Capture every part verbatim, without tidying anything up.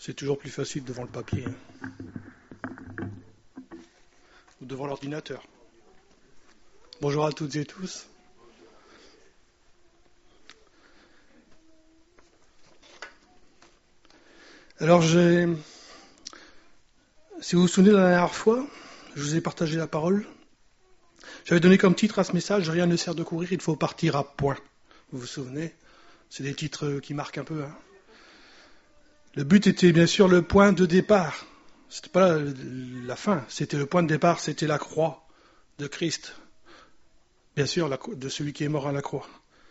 C'est toujours plus facile devant le papier, hein. Ou devant l'ordinateur. Bonjour à toutes et tous. Alors, j'ai... si vous vous souvenez de la dernière fois, je vous ai partagé la parole. J'avais donné comme titre à ce message « Rien ne sert de courir, il faut partir à point ». Vous vous souvenez? C'est des titres qui marquent un peu, hein. Le but était bien sûr le point de départ. C'était pas la, la fin, c'était le point de départ, c'était la croix de Christ. Bien sûr, la, de celui qui est mort à la croix.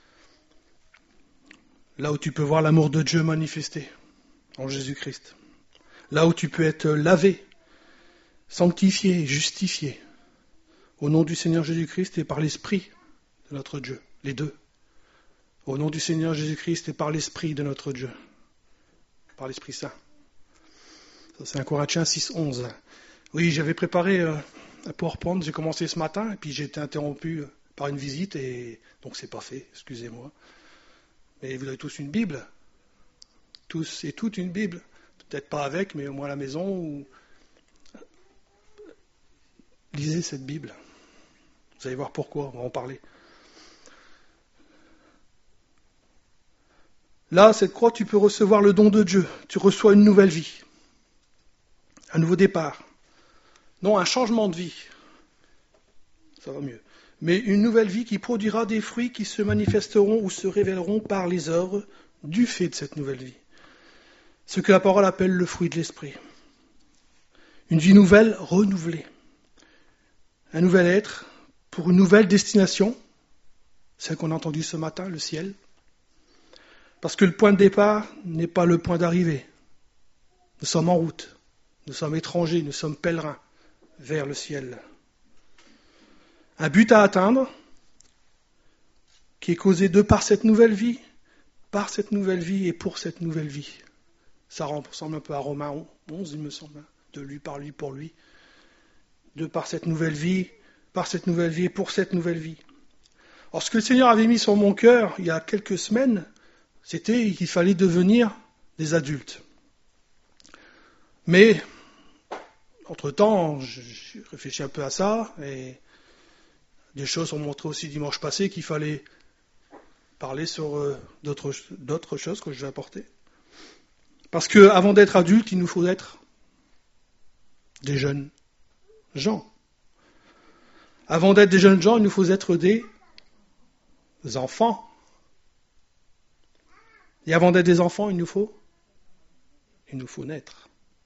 Là où tu peux voir l'amour de Dieu manifesté en Jésus-Christ. Là où tu peux être lavé, sanctifié, justifié au nom du Seigneur Jésus-Christ et par l'Esprit de notre Dieu. Les deux. Au nom du Seigneur Jésus-Christ et par l'Esprit de notre Dieu. Par l'Esprit Saint. Ça, c'est un Corinthiens six, onze. Oui, j'avais préparé euh, un PowerPoint, j'ai commencé ce matin, et puis j'ai été interrompu euh, par une visite, et donc c'est pas fait, excusez-moi. Mais vous avez tous une Bible. Tous et toutes une Bible. Peut-être pas avec, mais au moins à la maison. Ou... lisez cette Bible. Vous allez voir pourquoi, on va en parler. Là, cette croix, tu peux recevoir le don de Dieu. Tu reçois une nouvelle vie. Un nouveau départ. Non, un changement de vie. Ça va mieux. Mais une nouvelle vie qui produira des fruits qui se manifesteront ou se révéleront par les œuvres du fait de cette nouvelle vie. Ce que la parole appelle le fruit de l'esprit. Une vie nouvelle, renouvelée. Un nouvel être pour une nouvelle destination, celle qu'on a entendue ce matin, le ciel. Parce que le point de départ n'est pas le point d'arrivée. Nous sommes en route, nous sommes étrangers, nous sommes pèlerins vers le ciel. Un but à atteindre qui est causé de par cette nouvelle vie, par cette nouvelle vie et pour cette nouvelle vie. Ça ressemble un peu à Romains onze, il me semble, de lui, par lui, pour lui. De par cette nouvelle vie, par cette nouvelle vie et pour cette nouvelle vie. Alors ce que le Seigneur avait mis sur mon cœur il y a quelques semaines, c'était qu'il fallait devenir des adultes. Mais, entre-temps, j'ai réfléchi un peu à ça, et des choses ont montré aussi dimanche passé qu'il fallait parler sur euh, d'autres, d'autres choses que je vais apporter. Parce qu'avant d'être adulte, il nous faut être des jeunes gens. Avant d'être des jeunes gens, il nous faut être des enfants. Et avant d'être des enfants, il nous faut, il nous faut naître.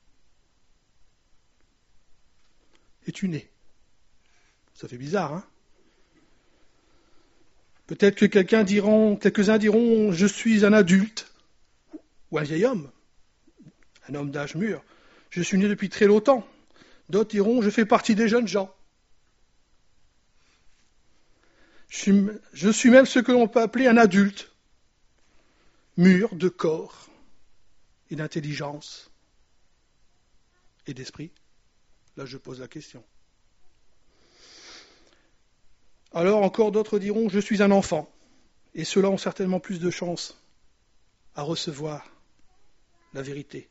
Es-tu né? Ça fait bizarre, hein? Peut-être que quelqu'un diront, quelques-uns diront, je suis un adulte, ou un vieil homme, un homme d'âge mûr. Je suis né depuis très longtemps. D'autres diront, je fais partie des jeunes gens. Je suis, je suis même ce que l'on peut appeler un adulte, mûr de corps et d'intelligence et d'esprit. Là, je pose la question. Alors, encore d'autres diront, je suis un enfant. Et ceux-là ont certainement plus de chances à recevoir la vérité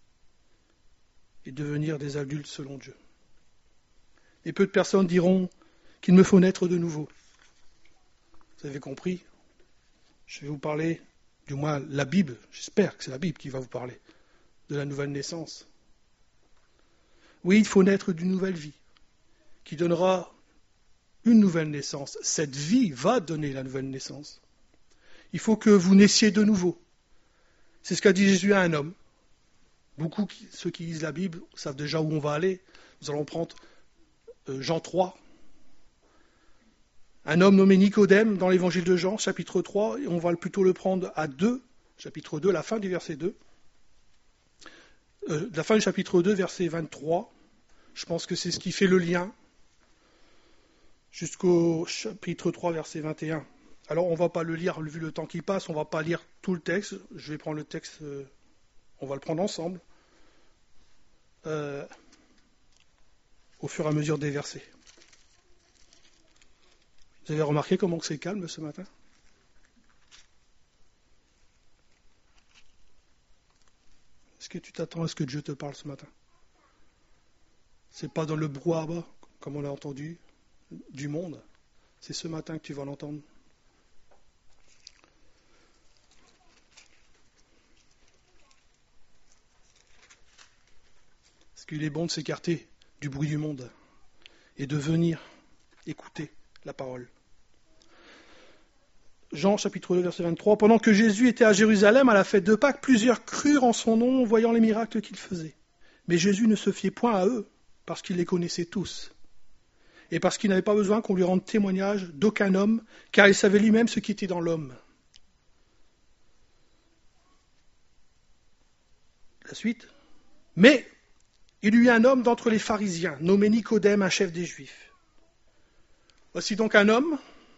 et devenir des adultes selon Dieu. Et peu de personnes diront qu'il me faut naître de nouveau. Vous avez compris? Je vais vous parler, du moins la Bible, j'espère que c'est la Bible qui va vous parler, de la nouvelle naissance. Oui, il faut naître d'une nouvelle vie, qui donnera une nouvelle naissance. Cette vie va donner la nouvelle naissance. Il faut que vous naissiez de nouveau. C'est ce qu'a dit Jésus à un homme. Beaucoup, ceux qui lisent la Bible, savent déjà où on va aller. Nous allons prendre Jean trois. Un homme nommé Nicodème dans l'évangile de Jean, chapitre trois, et on va plutôt le prendre à deux, chapitre deux, la fin du verset deux. Euh, la fin du chapitre deux, verset vingt-trois. Je pense que c'est ce qui fait le lien jusqu'au chapitre trois, verset vingt et un. Alors on ne va pas le lire, vu le temps qui passe, on ne va pas lire tout le texte. Je vais prendre le texte, euh, on va le prendre ensemble, euh, au fur et à mesure des versets. Vous avez remarqué comment c'est calme ce matin? Est-ce Est-ce que tu t'attends à ce que Dieu te parle ce matin? C'est pas dans le brouhaha, comme on l'a entendu, du monde. C'est ce matin que tu vas l'entendre. Est-ce qu'il est bon de s'écarter du bruit du monde et de venir écouter la parole? Jean chapitre deux verset vingt-trois. Pendant que Jésus était à Jérusalem à la fête de Pâques, plusieurs crurent en son nom, voyant les miracles qu'il faisait. Mais Jésus ne se fiait point à eux, parce qu'il les connaissait tous, et parce qu'il n'avait pas besoin qu'on lui rende témoignage d'aucun homme, car il savait lui-même ce qui était dans l'homme. La suite. Mais il y eut un homme d'entre les pharisiens, nommé Nicodème, un chef des Juifs. Voici donc un homme,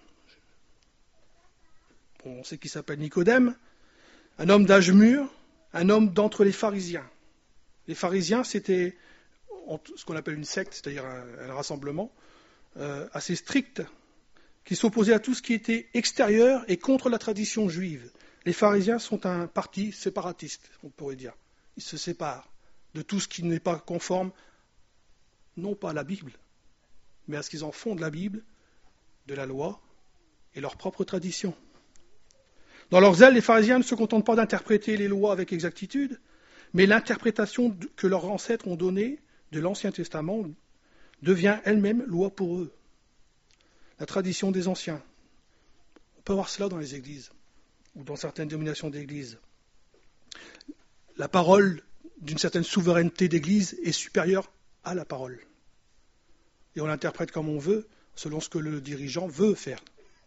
on sait qu'il s'appelle Nicodème, un homme d'âge mûr, un homme d'entre les pharisiens. Les pharisiens, c'était ce qu'on appelle une secte, c'est-à-dire un, un rassemblement euh, assez strict, qui s'opposait à tout ce qui était extérieur et contre la tradition juive. Les pharisiens sont un parti séparatiste, on pourrait dire. Ils se séparent de tout ce qui n'est pas conforme, non pas à la Bible, mais à ce qu'ils en font de la Bible, de la loi et leur propre tradition. Dans leur zèle, les pharisiens ne se contentent pas d'interpréter les lois avec exactitude, mais l'interprétation que leurs ancêtres ont donnée de l'Ancien Testament devient elle-même loi pour eux. La tradition des anciens. On peut voir cela dans les églises, ou dans certaines dénominations d'églises. La parole d'une certaine souveraineté d'église est supérieure à la parole. Et on l'interprète comme on veut, selon ce que le dirigeant veut faire.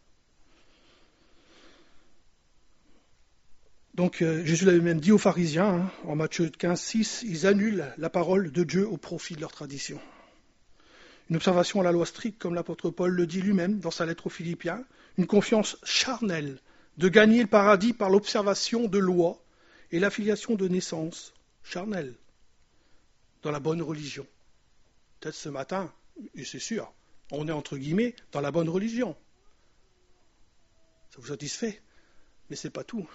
Donc euh, Jésus l'avait même dit aux pharisiens, hein, en Matthieu quinze, six, ils annulent la parole de Dieu au profit de leur tradition. Une observation à la loi stricte, comme l'apôtre Paul le dit lui-même dans sa lettre aux Philippiens, une confiance charnelle de gagner le paradis par l'observation de lois et l'affiliation de naissance charnelle dans la bonne religion. Peut-être ce matin, et c'est sûr, on est entre guillemets dans la bonne religion. Ça vous satisfait, mais ce n'est pas tout.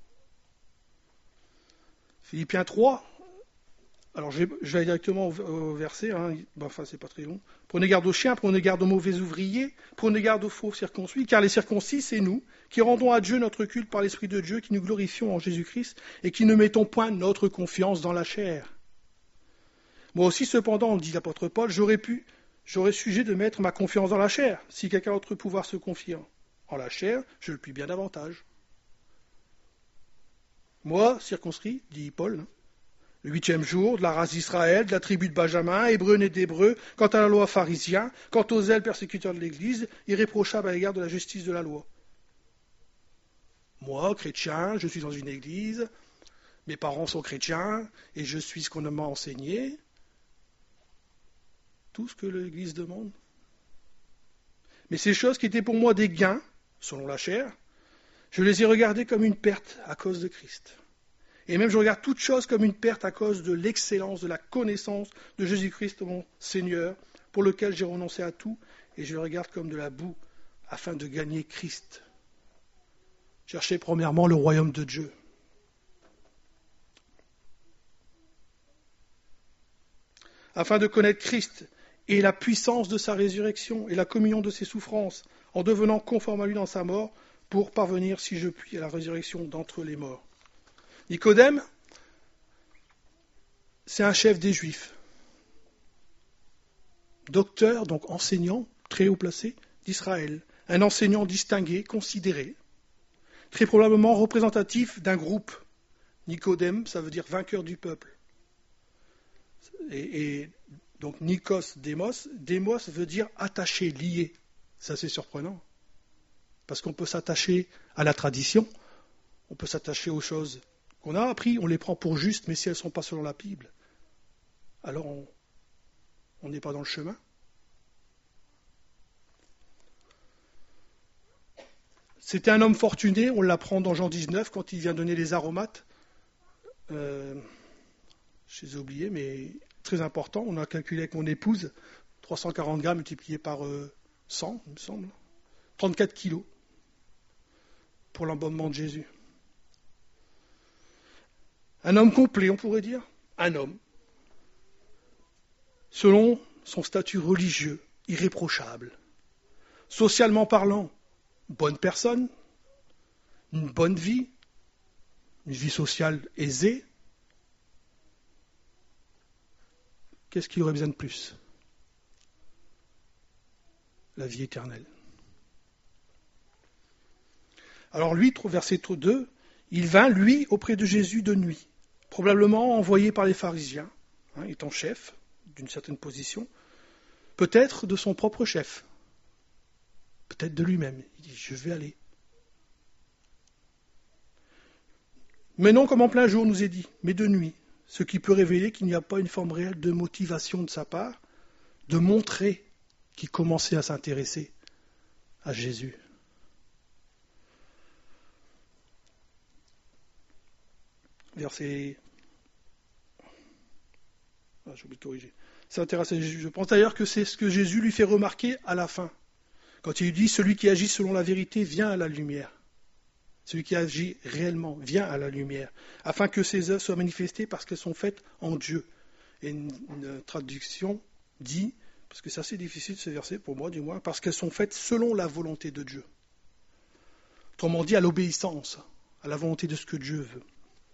Philippiens trois, alors je vais, je vais directement au, au verset, hein, ben, enfin c'est pas très long. Prenez garde aux chiens, prenez garde aux mauvais ouvriers, prenez garde aux faux circoncis, car les circoncis, c'est nous, qui rendons à Dieu notre culte par l'Esprit de Dieu, qui nous glorifions en Jésus-Christ, et qui ne mettons point notre confiance dans la chair. Moi aussi, cependant, dit l'apôtre Paul, j'aurais pu, j'aurais sujet de mettre ma confiance dans la chair, si quelqu'un d'autre pouvoir se confier en la chair, je le puis bien davantage. Moi, circonscrit, dit Paul, le huitième jour, de la race d'Israël, de la tribu de Benjamin, hébreu né d'hébreu, quant à la loi pharisien, quant aux zèles persécuteurs de l'Église, irréprochable à l'égard de la justice de la loi. Moi, chrétien, je suis dans une église, mes parents sont chrétiens, et je suis ce qu'on m'a enseigné. Tout ce que l'Église demande. Mais ces choses qui étaient pour moi des gains, selon la chair, je les ai regardées comme une perte à cause de Christ. Et même je regarde toutes choses comme une perte à cause de l'excellence, de la connaissance de Jésus-Christ, mon Seigneur, pour lequel j'ai renoncé à tout, et je le regarde comme de la boue, afin de gagner Christ. Cherchez premièrement le royaume de Dieu. Afin de connaître Christ et la puissance de sa résurrection et la communion de ses souffrances, en devenant conforme à lui dans sa mort, pour parvenir, si je puis, à la résurrection d'entre les morts. Nicodème, c'est un chef des Juifs. Docteur, donc enseignant, très haut placé, d'Israël. Un enseignant distingué, considéré, très probablement représentatif d'un groupe. Nicodème, ça veut dire vainqueur du peuple. Et, et donc Nikos, démos, démos veut dire attaché, lié. Ça c'est surprenant. Parce qu'on peut s'attacher à la tradition, on peut s'attacher aux choses qu'on a appris, on les prend pour justes, mais si elles ne sont pas selon la Bible, alors on n'est pas dans le chemin. C'était un homme fortuné, on l'apprend dans Jean dix-neuf, quand il vient donner les aromates. Euh, je les ai oubliés, mais très important. On a calculé avec mon épouse, trois cent quarante grammes multiplié par euh, cent, il me semble. trente-quatre kilos pour l'embaumement de Jésus. Un homme complet, on pourrait dire. un homme, selon son statut religieux, irréprochable, socialement parlant, bonne personne, une bonne vie, une vie sociale aisée. Qu'est-ce qu'il aurait besoin de plus? La vie éternelle. Alors lui, verset deux, il vint, lui, auprès de Jésus de nuit, probablement envoyé par les pharisiens, hein, étant chef d'une certaine position, peut-être de son propre chef, peut-être de lui-même. Il dit, je vais aller. Mais non comme en plein jour, nous est dit, mais de nuit, ce qui peut révéler qu'il n'y a pas une forme réelle de motivation de sa part, de montrer qu'il commençait à s'intéresser à Jésus. Verset... Ah, j'ai oublié de corriger. S'intéresser à Jésus. Je pense d'ailleurs que c'est ce que Jésus lui fait remarquer à la fin. Quand il lui dit, celui qui agit selon la vérité vient à la lumière. Celui qui agit réellement vient à la lumière, afin que ses œuvres soient manifestées parce qu'elles sont faites en Dieu. Et une, une traduction dit, parce que c'est assez difficile ce verset pour moi du moins, parce qu'elles sont faites selon la volonté de Dieu. Autrement dit, à l'obéissance, à la volonté de ce que Dieu veut.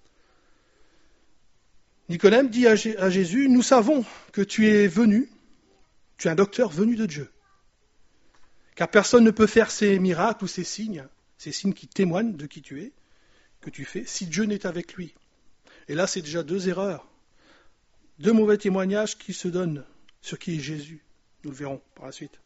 Nicodème dit à Jésus, nous savons que tu es venu, tu es un docteur venu de Dieu. Car personne ne peut faire ces miracles ou ces signes, ces signes qui témoignent de qui tu es, que tu fais, si Dieu n'est avec lui. Et là, c'est déjà deux erreurs, deux mauvais témoignages qui se donnent sur qui est Jésus. Nous le verrons par la suite.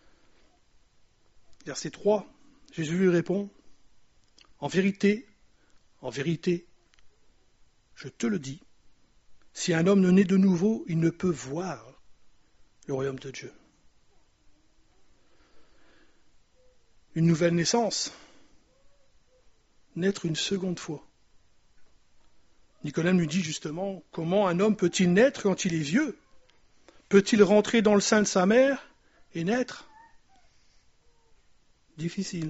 Verset trois, Jésus lui répond, en vérité, en vérité, je te le dis, si un homme ne naît de nouveau, il ne peut voir le royaume de Dieu. Une nouvelle naissance, naître une seconde fois. Nicodème lui dit justement, comment un homme peut-il naître quand il est vieux? Peut-il rentrer dans le sein de sa mère et naître? Difficile.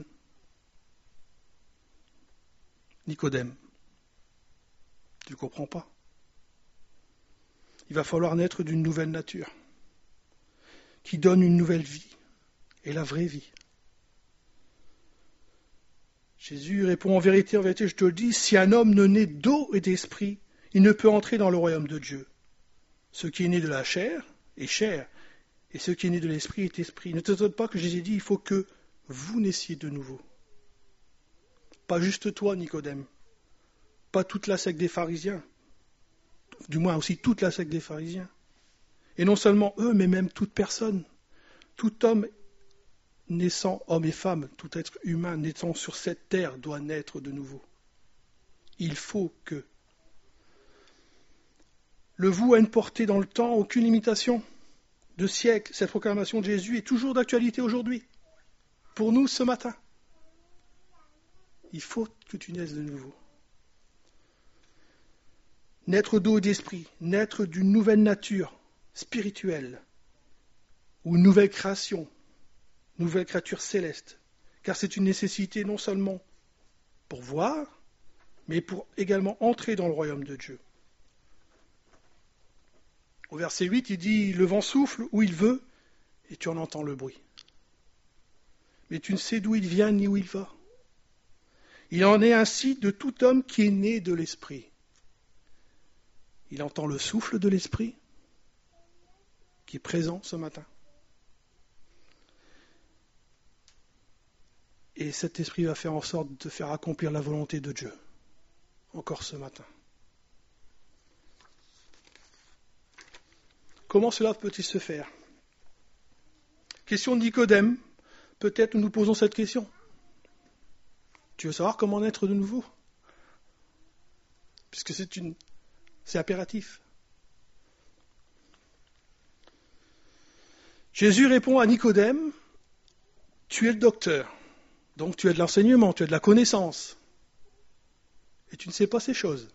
Nicodème, tu ne comprends pas. Il va falloir naître d'une nouvelle nature, qui donne une nouvelle vie, et la vraie vie. Jésus répond en vérité, en vérité, je te le dis, si un homme ne naît d'eau et d'esprit, il ne peut entrer dans le royaume de Dieu. Ce qui est né de la chair est chair, et ce qui est né de l'esprit est esprit. Ne t'étonne pas que Jésus dit, il faut que vous naissiez de nouveau. Pas juste toi, Nicodème, pas toute la secte des pharisiens, du moins aussi toute la secte des pharisiens. Et non seulement eux, mais même toute personne, tout homme naissant, homme et femme, tout être humain naissant sur cette terre doit naître de nouveau. Il faut que. Le vous a une portée dans le temps, aucune limitation de siècle. Cette proclamation de Jésus est toujours d'actualité aujourd'hui, pour nous ce matin. Il faut que tu naisses de nouveau. Naître d'eau et d'esprit, naître d'une nouvelle nature spirituelle, ou une nouvelle création, nouvelle créature céleste, car c'est une nécessité non seulement pour voir, mais pour également entrer dans le royaume de Dieu. Au verset huit, il dit, le vent souffle où il veut, et tu en entends le bruit. Mais tu ne sais d'où il vient ni où il va. Il en est ainsi de tout homme qui est né de l'esprit. Il entend le souffle de l'esprit qui est présent ce matin. Et cet esprit va faire en sorte de faire accomplir la volonté de Dieu, encore ce matin. Comment cela peut-il se faire? Question de Nicodème, peut-être nous nous posons cette question. Tu veux savoir comment naître de nouveau? Puisque c'est une, c'est impératif. Jésus répond à Nicodème, tu es le docteur. Donc tu as de l'enseignement, tu as de la connaissance. Et tu ne sais pas ces choses.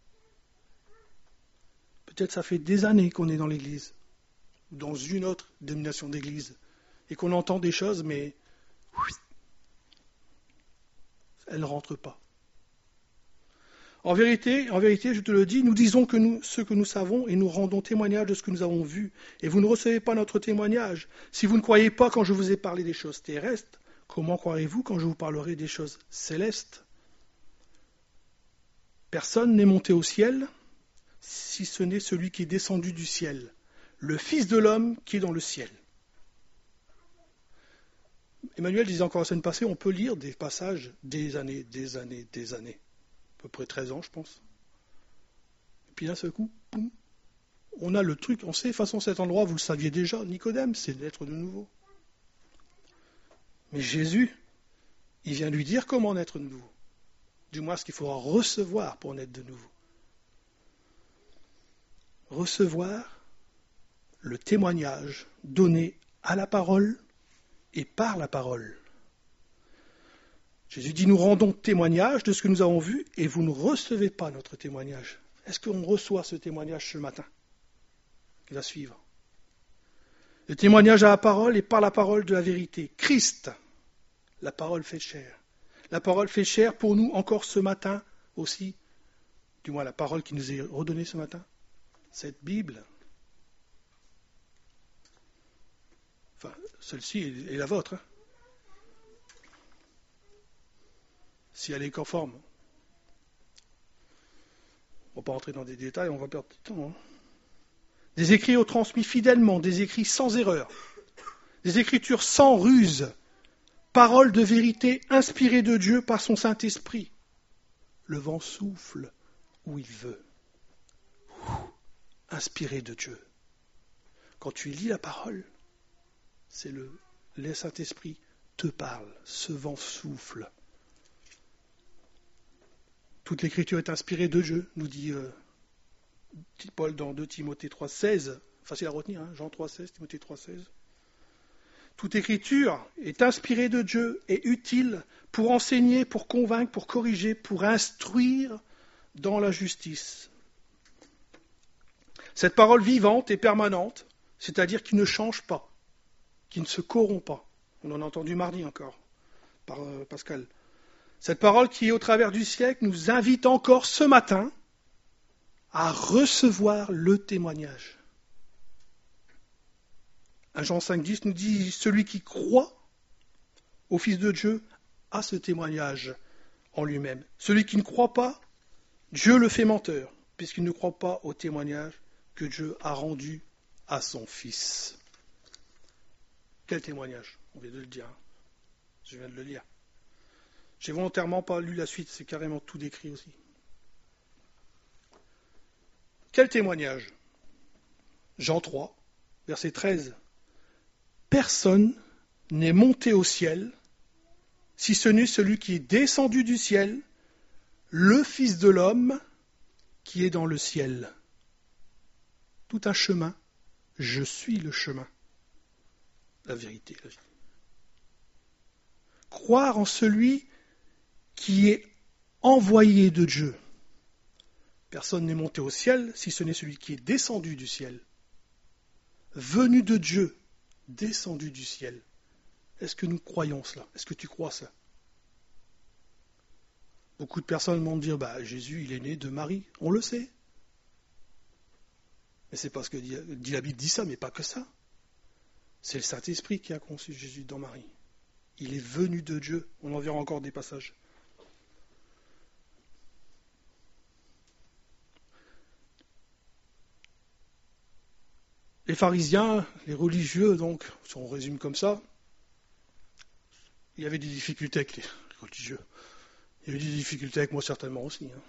Peut-être ça fait des années qu'on est dans l'église, ou dans une autre dénomination d'église, et qu'on entend des choses, mais elles ne rentrent pas. En vérité, en vérité, je te le dis, nous disons que nous, ce que nous savons et nous rendons témoignage de ce que nous avons vu. Et vous ne recevez pas notre témoignage. Si vous ne croyez pas quand je vous ai parlé des choses terrestres, comment croirez-vous quand je vous parlerai des choses célestes? Personne n'est monté au ciel, si ce n'est celui qui est descendu du ciel, le Fils de l'homme qui est dans le ciel. Emmanuel disait encore la semaine passée, on peut lire des passages des années, des années, des années. À peu près treize ans, je pense. Et puis d'un seul coup, boum, on a le truc, on sait, de toute façon, cet endroit, vous le saviez déjà, Nicodème, c'est d'être de nouveau. Mais Jésus, il vient lui dire comment naître de nouveau. Du moins, ce qu'il faudra recevoir pour naître de nouveau. Recevoir le témoignage donné à la parole et par la parole. Jésus dit, nous rendons témoignage de ce que nous avons vu et vous ne recevez pas notre témoignage. Est-ce qu'on reçoit ce témoignage ce matin qui va suivre? Le témoignage à la parole et par la parole de la vérité. Christ, la parole fait chair. La parole fait chair pour nous encore ce matin aussi, du moins la parole qui nous est redonnée ce matin, cette Bible. Enfin, celle-ci est la vôtre. Hein. Si elle est conforme. On ne va pas rentrer dans des détails, on va perdre du temps. Hein. Des écrits aux transmis fidèlement, des écrits sans erreur, des écritures sans ruse, paroles de vérité inspirées de Dieu par son Saint-Esprit. Le vent souffle où il veut. Inspiré de Dieu. Quand tu lis la parole, c'est le, le Saint-Esprit te parle, ce vent souffle. Toute l'écriture est inspirée de Dieu, nous dit euh, Paul dans deux Timothée trois seize, facile à retenir, hein, Jean trois seize, Timothée trois seize. Toute écriture est inspirée de Dieu et utile pour enseigner, pour convaincre, pour corriger, pour instruire dans la justice. Cette parole vivante et permanente, c'est-à-dire qui ne change pas, qui ne se corrompt pas. On en a entendu mardi encore, par euh, Pascal. Cette parole qui, au travers du siècle, nous invite encore ce matin à recevoir le témoignage. un Jean cinq dix nous dit « Celui qui croit au Fils de Dieu a ce témoignage en lui-même. Celui qui ne croit pas, Dieu le fait menteur, puisqu'il ne croit pas au témoignage que Dieu a rendu à son Fils. » Quel témoignage? On vient de le dire. Hein. Je viens de le lire. J'ai volontairement pas lu la suite, c'est carrément tout décrit aussi. Quel témoignage? Jean trois, verset treize. Personne n'est monté au ciel, si ce n'est celui qui est descendu du ciel, le Fils de l'homme qui est dans le ciel. Tout un chemin, je suis le chemin, la vérité, la vie. Croire en celui qui est envoyé de Dieu. Personne n'est monté au ciel si ce n'est celui qui est descendu du ciel. Venu de Dieu, descendu du ciel. Est-ce que nous croyons cela? Est-ce que tu crois ça? Beaucoup de personnes vont dire, bah, Jésus, il est né de Marie. On le sait. Mais c'est parce que dit, la Bible dit ça, mais pas que ça. C'est le Saint-Esprit qui a conçu Jésus dans Marie. Il est venu de Dieu. On en verra encore des passages. Les pharisiens, les religieux, donc, si on résume comme ça, il y avait des difficultés avec les religieux. Il y avait des difficultés avec moi certainement aussi. Hein.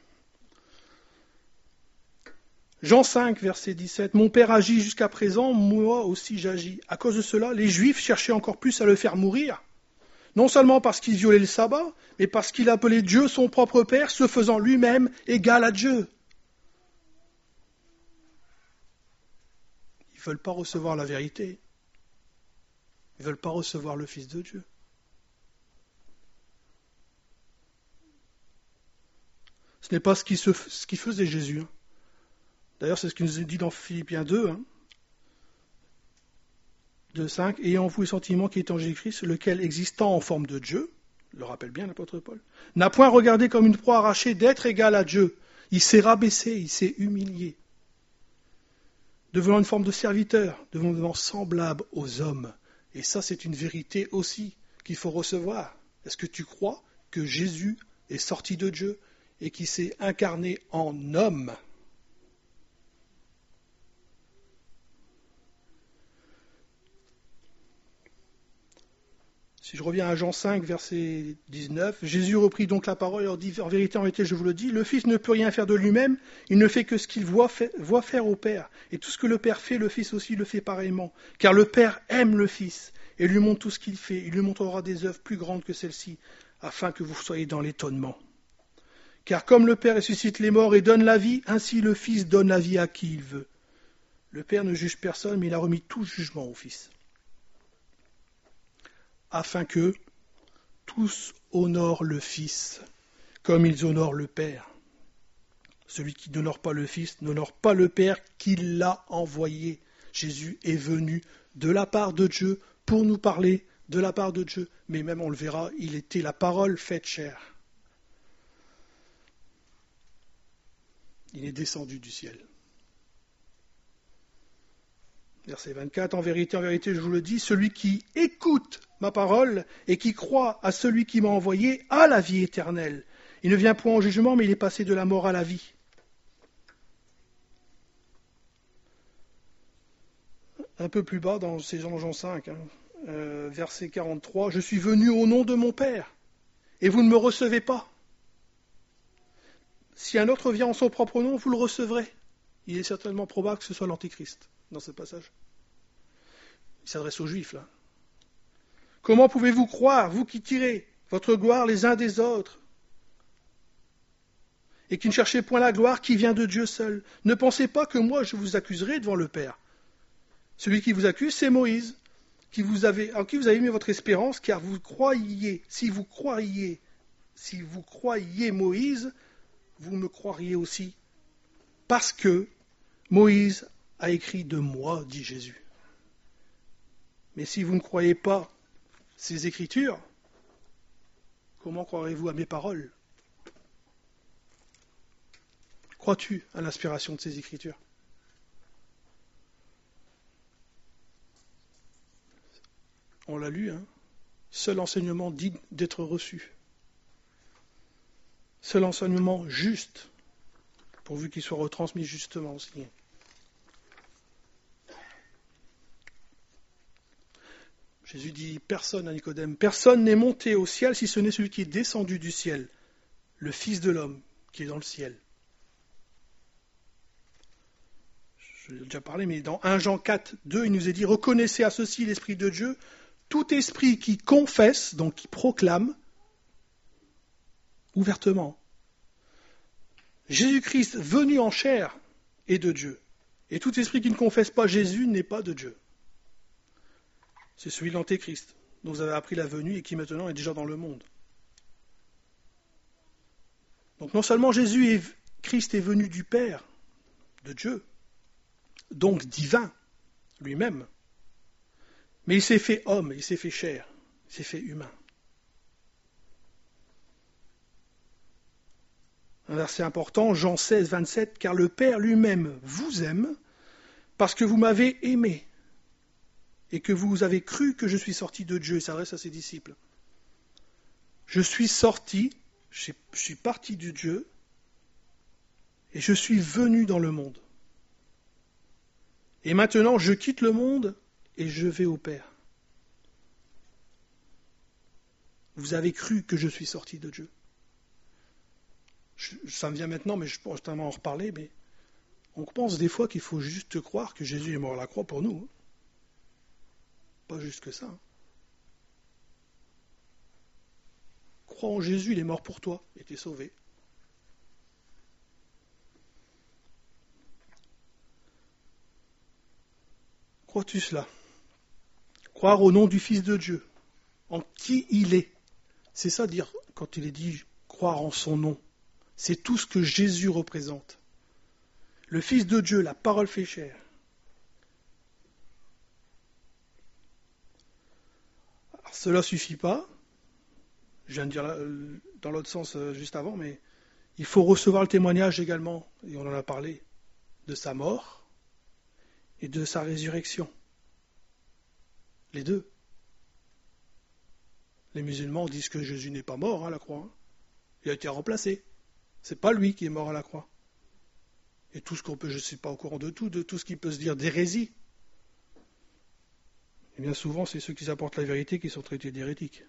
Jean cinq, verset dix-sept. « Mon Père agit jusqu'à présent, moi aussi j'agis. À cause de cela, les Juifs cherchaient encore plus à le faire mourir, non seulement parce qu'il violait le sabbat, mais parce qu'il appelait Dieu son propre Père, se faisant lui-même égal à Dieu. » Ils ne veulent pas recevoir la vérité. Ils ne veulent pas recevoir le Fils de Dieu. Ce n'est pas ce qu'il, se, ce qu'il faisait Jésus. Hein. D'ailleurs, c'est ce qu'il nous dit dans Philippiens deux, hein, deux cinq. « Ayant vous le sentiment qui est en Jésus-Christ, lequel existant en forme de Dieu, le rappelle bien l'apôtre Paul, n'a point regardé comme une proie arrachée d'être égal à Dieu. Il s'est rabaissé, il s'est humilié, devenant une forme de serviteur, devenant semblable aux hommes. Et ça, c'est une vérité aussi qu'il faut recevoir. Est-ce que tu crois que Jésus est sorti de Dieu et qu'il s'est incarné en homme ? Si je reviens à Jean cinq, verset dix-neuf, Jésus reprit donc la parole et leur dit, en vérité, en vérité, je vous le dis, le Fils ne peut rien faire de lui-même, il ne fait que ce qu'il voit, fait, voit faire au Père. Et tout ce que le Père fait, le Fils aussi le fait pareillement. Car le Père aime le Fils et lui montre tout ce qu'il fait. Il lui montrera des œuvres plus grandes que celles-ci, afin que vous soyez dans l'étonnement. Car comme le Père ressuscite les morts et donne la vie, ainsi le Fils donne la vie à qui il veut. Le Père ne juge personne, mais il a remis tout jugement au Fils, afin que tous honorent le Fils, comme ils honorent le Père. Celui qui n'honore pas le Fils n'honore pas le Père qui l'a envoyé. Jésus est venu de la part de Dieu pour nous parler de la part de Dieu, mais même on le verra, il était la parole faite chair. Il est descendu du ciel. Verset vingt-quatre, en vérité, en vérité, je vous le dis, celui qui écoute ma parole et qui croit à celui qui m'a envoyé a la vie éternelle. Il ne vient point en jugement, mais il est passé de la mort à la vie. Un peu plus bas, dans c'est Jean cinq, hein, euh, verset quarante-trois, je suis venu au nom de mon Père, et vous ne me recevez pas. Si un autre vient en son propre nom, vous le recevrez. Il est certainement probable que ce soit l'Antéchrist dans ce passage. Il s'adresse aux Juifs, là. Comment pouvez-vous croire, vous qui tirez votre gloire les uns des autres, et qui ne cherchez point la gloire qui vient de Dieu seul? Ne pensez pas que moi je vous accuserai devant le Père. Celui qui vous accuse, c'est Moïse, qui vous avez, en qui vous avez mis votre espérance, car vous croyiez, si vous croyiez, si vous croyiez Moïse, vous me croiriez aussi, parce que Moïse a écrit de moi, dit Jésus. Mais si vous ne croyez pas ces Écritures, comment croirez-vous à mes paroles? Crois-tu à l'inspiration de ces Écritures? On l'a lu, hein? Seul enseignement digne d'être reçu. Seul enseignement juste, pourvu qu'il soit retransmis justement aussi. Jésus dit personne à Nicodème, personne n'est monté au ciel si ce n'est celui qui est descendu du ciel, le Fils de l'homme qui est dans le ciel. Je l'ai déjà parlé, mais dans un Jean quatre, deux, il nous est dit, reconnaissez à ceci l'Esprit de Dieu, tout esprit qui confesse, donc qui proclame, ouvertement, Jésus-Christ venu en chair est de Dieu. Et tout esprit qui ne confesse pas Jésus n'est pas de Dieu. C'est celui de l'Antéchrist, dont vous avez appris la venue et qui maintenant est déjà dans le monde. Donc non seulement Jésus est, Christ est venu du Père, de Dieu, donc divin, lui-même, mais il s'est fait homme, il s'est fait chair, il s'est fait humain. Un verset important, Jean seize, vingt-sept, car le Père lui-même vous aime parce que vous m'avez aimé et que vous avez cru que je suis sorti de Dieu. Il s'adresse à ses disciples. Je suis sorti, je suis parti de Dieu et je suis venu dans le monde. Et maintenant, je quitte le monde et je vais au Père. Vous avez cru que je suis sorti de Dieu. Je, ça me vient maintenant, mais je pense tellement en reparler, mais on pense des fois qu'il faut juste croire que Jésus est mort à la croix pour nous. Pas juste que ça. Crois en Jésus, il est mort pour toi, et t'es sauvé. Crois-tu cela? Croire au nom du Fils de Dieu, en qui il est. C'est ça dire, quand il est dit croire en son nom. C'est tout ce que Jésus représente. Le Fils de Dieu, la parole fait chair. Alors, cela ne suffit pas. Je viens de dire là, dans l'autre sens juste avant, mais il faut recevoir le témoignage également, et on en a parlé, de sa mort et de sa résurrection. Les deux. Les musulmans disent que Jésus n'est pas mort à la croix. Il a été remplacé. C'est pas lui qui est mort à la croix. Et tout ce qu'on peut, je ne suis pas au courant de tout, de tout ce qui peut se dire d'hérésie. Et bien souvent, c'est ceux qui apportent la vérité qui sont traités d'hérétiques.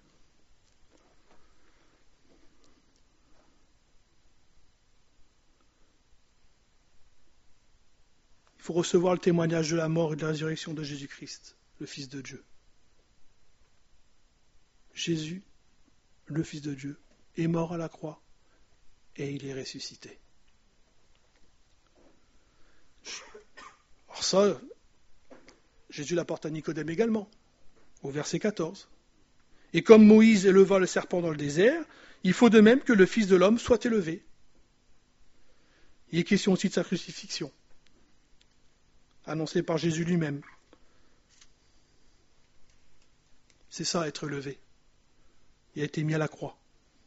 Il faut recevoir le témoignage de la mort et de la résurrection de Jésus-Christ, le Fils de Dieu. Jésus, le Fils de Dieu, est mort à la croix et il est ressuscité. Alors ça, Jésus l'apporte à Nicodème également, au verset quatorze. Et comme Moïse éleva le serpent dans le désert, il faut de même que le Fils de l'homme soit élevé. Il est question aussi de sa crucifixion, annoncée par Jésus lui-même. C'est ça, être élevé. Il a été mis à la croix.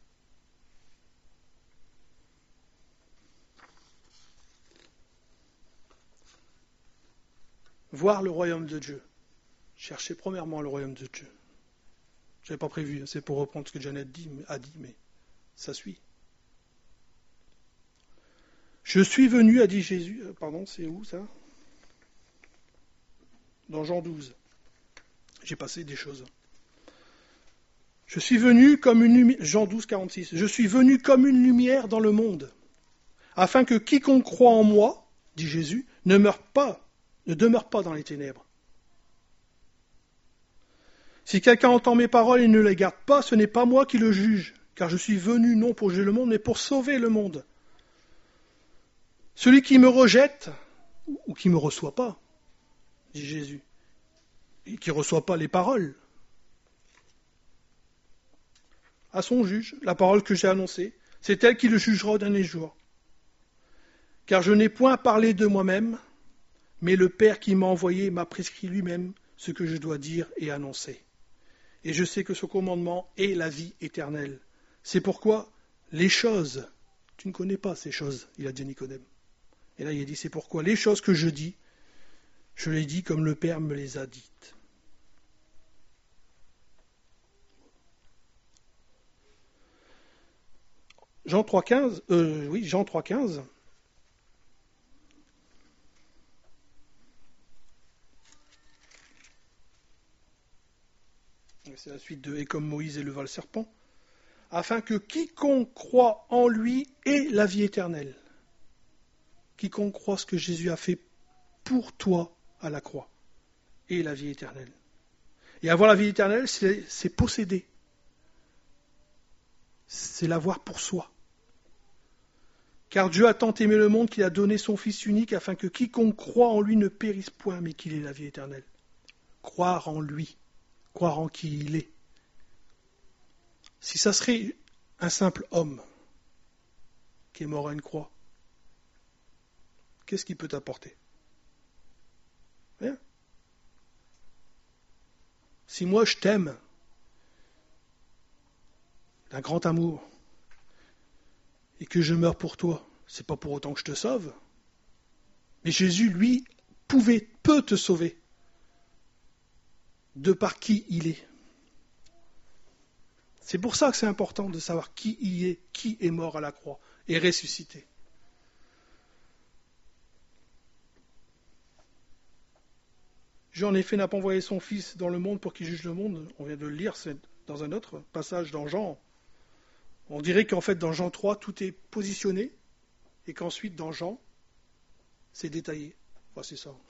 Voir le royaume de Dieu. Chercher premièrement le royaume de Dieu. Je n'avais pas prévu, c'est pour reprendre ce que Jeannette dit, a dit, mais ça suit. Je suis venu, a dit Jésus, pardon, c'est où ça? Dans Jean douze. J'ai passé des choses. Je suis venu comme une lumière, Jean douze, quarante-six, je suis venu comme une lumière dans le monde, afin que quiconque croit en moi, dit Jésus, ne meure pas, ne demeure pas dans les ténèbres. Si quelqu'un entend mes paroles et ne les garde pas, ce n'est pas moi qui le juge, car je suis venu non pour juger le monde, mais pour sauver le monde. Celui qui me rejette, ou qui ne me reçoit pas, dit Jésus, et qui ne reçoit pas les paroles, à son juge, la parole que j'ai annoncée, c'est elle qui le jugera au dernier jour. Car je n'ai point parlé de moi-même, mais le Père qui m'a envoyé m'a prescrit lui-même ce que je dois dire et annoncer. Et je sais que ce commandement est la vie éternelle. C'est pourquoi les choses, tu ne connais pas ces choses, il a dit à Nicodème. Et là il a dit, c'est pourquoi les choses que je dis, je les dis comme le Père me les a dites. Jean trois quinze, euh, oui, Jean trois quinze. C'est la suite de « Et comme Moïse éleva le serpent », afin que quiconque croit en lui ait la vie éternelle. Quiconque croit ce que Jésus a fait pour toi à la croix ait la vie éternelle. Et avoir la vie éternelle, c'est, c'est posséder. C'est l'avoir pour soi. Car Dieu a tant aimé le monde qu'il a donné son Fils unique afin que quiconque croit en lui ne périsse point, mais qu'il ait la vie éternelle. Croire en lui, croire en qui il est. Si ça serait un simple homme qui est mort à une croix, qu'est-ce qu'il peut t'apporter? Rien. Si moi je t'aime d'un grand amour, et que je meurs pour toi, c'est pas pour autant que je te sauve. Mais Jésus, lui, pouvait, peut te sauver, de par qui il est. C'est pour ça que c'est important de savoir qui il est, qui est mort à la croix et ressuscité. Dieu, en effet, n'a pas envoyé son Fils dans le monde pour qu'il juge le monde. On vient de le lire, c'est dans un autre passage dans Jean. On dirait qu'en fait, dans Jean trois, tout est positionné, et qu'ensuite, dans Jean, c'est détaillé. Enfin, c'est ça.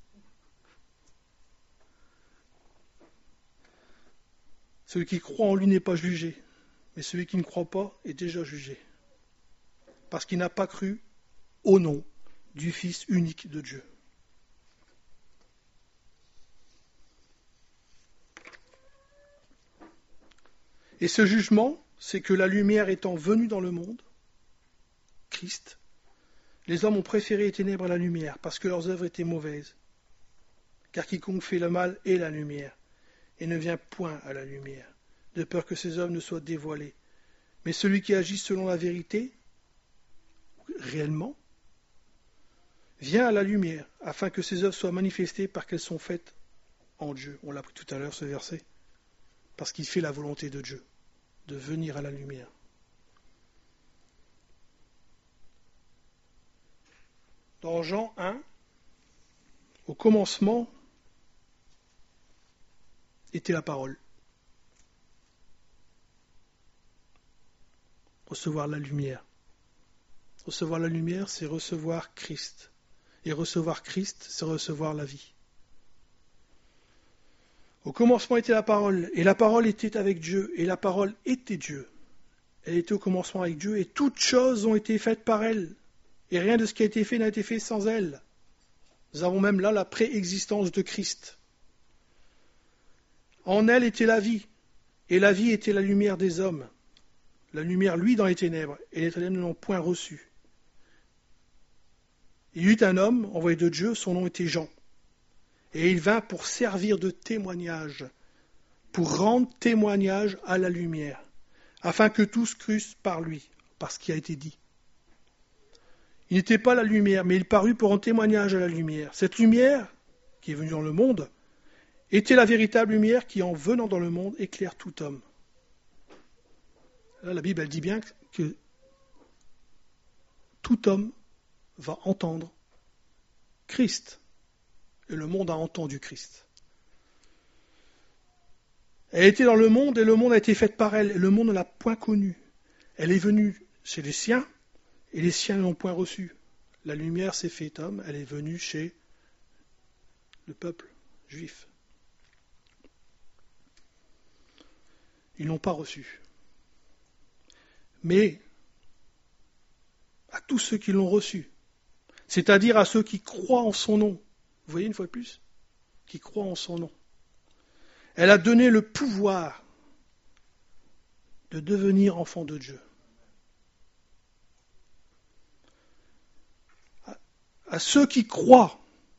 Celui qui croit en lui n'est pas jugé, mais celui qui ne croit pas est déjà jugé, parce qu'il n'a pas cru au nom du Fils unique de Dieu. Et ce jugement, c'est que la lumière étant venue dans le monde, Christ, les hommes ont préféré les ténèbres à la lumière, parce que leurs œuvres étaient mauvaises. Car quiconque fait le mal est la lumière, et ne vient point à la lumière, de peur que ses œuvres ne soient dévoilées. Mais celui qui agit selon la vérité, réellement, vient à la lumière, afin que ses œuvres soient manifestées par qu'elles sont faites en Dieu. On l'a pris tout à l'heure, ce verset. Parce qu'il fait la volonté de Dieu, de venir à la lumière. Dans Jean un, au commencement était la parole. Recevoir la lumière. Recevoir la lumière, c'est recevoir Christ. Et recevoir Christ, c'est recevoir la vie. Au commencement était la parole, et la parole était avec Dieu, et la parole était Dieu. Elle était au commencement avec Dieu, et toutes choses ont été faites par elle. Et rien de ce qui a été fait n'a été fait sans elle. Nous avons même là la préexistence de Christ. En elle était la vie, et la vie était la lumière des hommes. La lumière, lui, dans les ténèbres, et les ténèbres ne l'ont point reçue. Il y eut un homme, envoyé de Dieu, son nom était Jean. Et il vint pour servir de témoignage, pour rendre témoignage à la lumière, afin que tous crussent par lui, par ce qui a été dit. Il n'était pas la lumière, mais il parut pour rendre témoignage à la lumière. Cette lumière, qui est venue dans le monde, était la véritable lumière qui, en venant dans le monde, éclaire tout homme. Là, la Bible, elle dit bien que tout homme va entendre Christ. Et le monde a entendu Christ. Elle était dans le monde et le monde a été fait par elle. Et le monde ne l'a point connue. Elle est venue chez les siens et les siens ne l'ont point reçue. La lumière s'est faite homme, elle est venue chez le peuple juif. Ils ne l'ont pas reçue. Mais à tous ceux qui l'ont reçue, c'est-à-dire à ceux qui croient en son nom, vous voyez une fois de plus, qui croient en son nom, elle a donné le pouvoir de devenir enfant de Dieu. À, à ceux qui croient,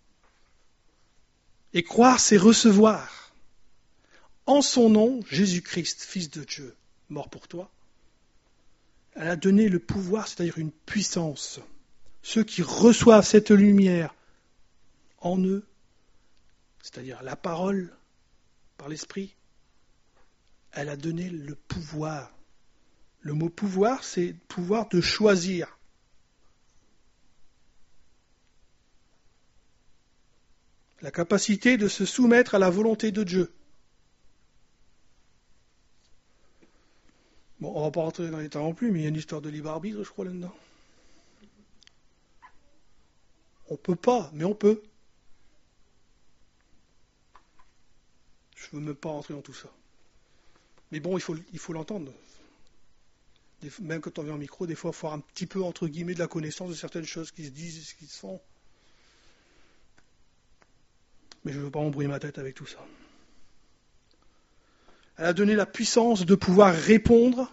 et croire c'est recevoir, en son nom, Jésus-Christ, Fils de Dieu, mort pour toi, elle a donné le pouvoir, c'est-à-dire une puissance. Ceux qui reçoivent cette lumière en eux, c'est-à-dire la parole par l'esprit, elle a donné le pouvoir. Le mot pouvoir, c'est pouvoir de choisir. La capacité de se soumettre à la volonté de Dieu. Bon, on ne va pas rentrer dans les temps non plus, mais il y a une histoire de libre arbitre, je crois, là-dedans. On ne peut pas, mais on peut. Je ne veux même pas rentrer dans tout ça. Mais bon, il faut, il faut l'entendre. Des, même quand on vient en micro, des fois, il faut avoir un petit peu, entre guillemets, de la connaissance de certaines choses qui se disent, qui se font. Mais je ne veux pas embrouiller ma tête avec tout ça. Elle a donné la puissance de pouvoir répondre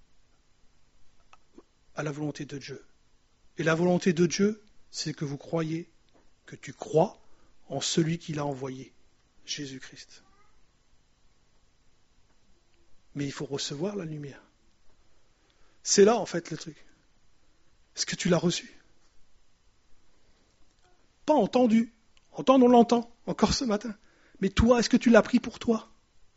à la volonté de Dieu. Et la volonté de Dieu, c'est que vous croyez, que tu crois en celui qui l'a envoyé, Jésus-Christ. Mais il faut recevoir la lumière. C'est là, en fait, le truc. Est-ce que tu l'as reçu? Pas entendu. Entendre, on l'entend, encore ce matin. Mais toi, est-ce que tu l'as pris pour toi?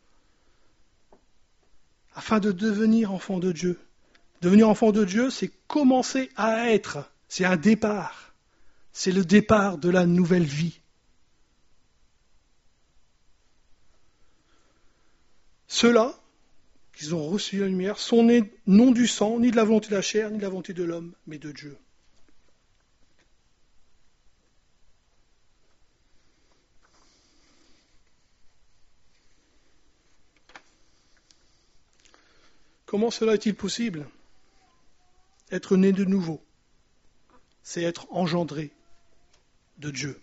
Afin de devenir enfant de Dieu. Devenir enfant de Dieu, c'est commencer à être. C'est un départ. C'est le départ de la nouvelle vie. Ceux-là, qui ont reçu la lumière, sont nés non du sang, ni de la volonté de la chair, ni de la volonté de l'homme, mais de Dieu. Comment cela est-il possible? Être né de nouveau, c'est être engendré de Dieu.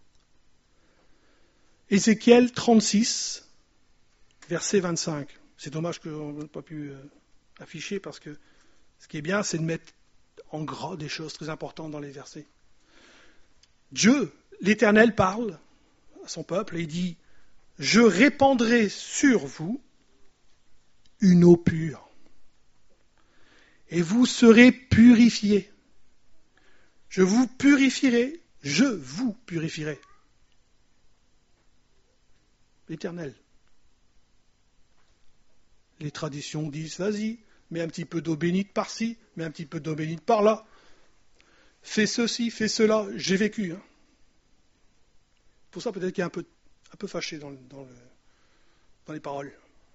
Ézéchiel trente-six, verset vingt-cinq. C'est dommage qu'on n'ait pas pu afficher parce que ce qui est bien, c'est de mettre en gras des choses très importantes dans les versets. Dieu, l'Éternel, parle à son peuple et il dit « Je répandrai sur vous une eau pure. et vous serez purifiés. Je vous purifierai, je vous purifierai. L'Éternel. Les traditions disent, vas-y, mets un petit peu d'eau bénite par-ci, mets un petit peu d'eau bénite par-là. Fais ceci, fais cela. J'ai vécu. Hein. Pour ça, peut-être qu'il est un peu, un peu fâché dans, dans, le, dans les paroles.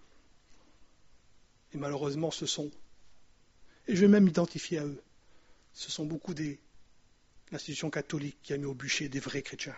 Et malheureusement, ce sont, et je vais même m'identifier à eux, ce sont beaucoup des l'institution catholique qui a mis au bûcher des vrais chrétiens.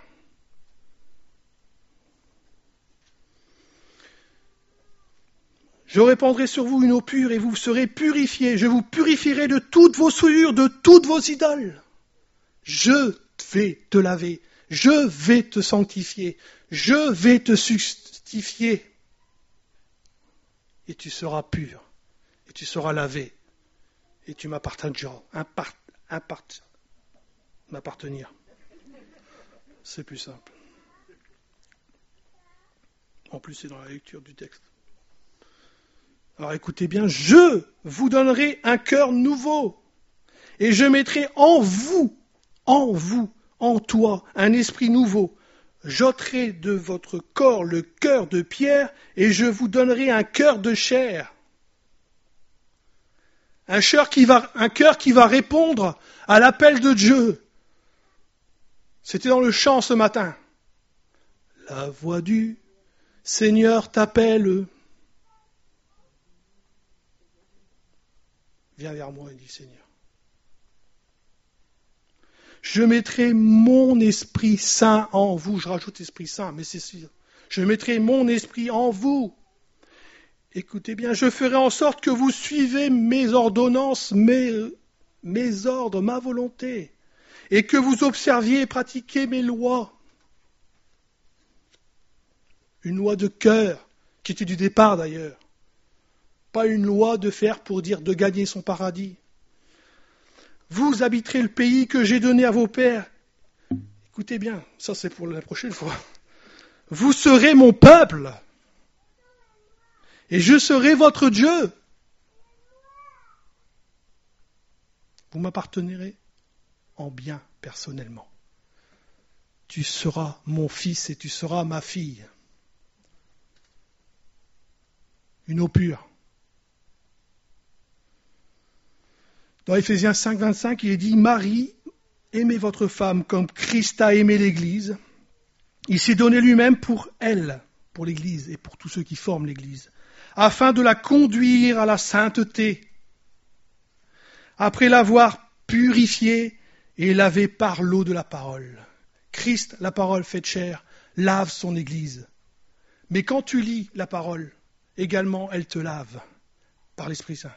Je répandrai sur vous une eau pure et vous serez purifiés. Je vous purifierai de toutes vos souillures, de toutes vos idoles. Je vais te laver. Je vais te sanctifier. Je vais te justifier. Et tu seras pur. Et tu seras lavé. Et tu m'appartiendras. Impart, impart, m'appartenir. C'est plus simple. En plus, c'est dans la lecture du texte. Alors écoutez bien, je vous donnerai un cœur nouveau et je mettrai en vous, en vous, en toi, un esprit nouveau. J'ôterai de votre corps le cœur de pierre et je vous donnerai un cœur de chair. Un cœur qui va, un cœur qui va répondre à l'appel de Dieu. C'était dans le chant ce matin. La voix du Seigneur t'appelle. Viens vers moi, dit le Seigneur. Je mettrai mon Esprit Saint en vous. Je rajoute Esprit Saint, mais c'est sûr. Je mettrai mon Esprit en vous. Écoutez bien, je ferai en sorte que vous suivez mes ordonnances, mes, mes ordres, ma volonté, et que vous observiez et pratiquiez mes lois. Une loi de cœur, qui était du départ d'ailleurs. Pas une loi de faire pour dire de gagner son paradis. Vous habiterez le pays que j'ai donné à vos pères. Écoutez bien, ça c'est pour la prochaine fois. Vous serez mon peuple. Et je serai votre Dieu. Vous m'appartiendrez en bien personnellement. Tu seras mon fils et tu seras ma fille. Une eau pure. Dans Éphésiens cinq, vingt-cinq, il est dit « Marie, aimez votre femme comme Christ a aimé l'Église. Il s'est donné lui-même pour elle, pour l'Église et pour tous ceux qui forment l'Église, afin de la conduire à la sainteté, après l'avoir purifiée et lavée par l'eau de la parole. » Christ, la parole faite chair, lave son Église. Mais quand tu lis la parole, également elle te lave par l'Esprit Saint.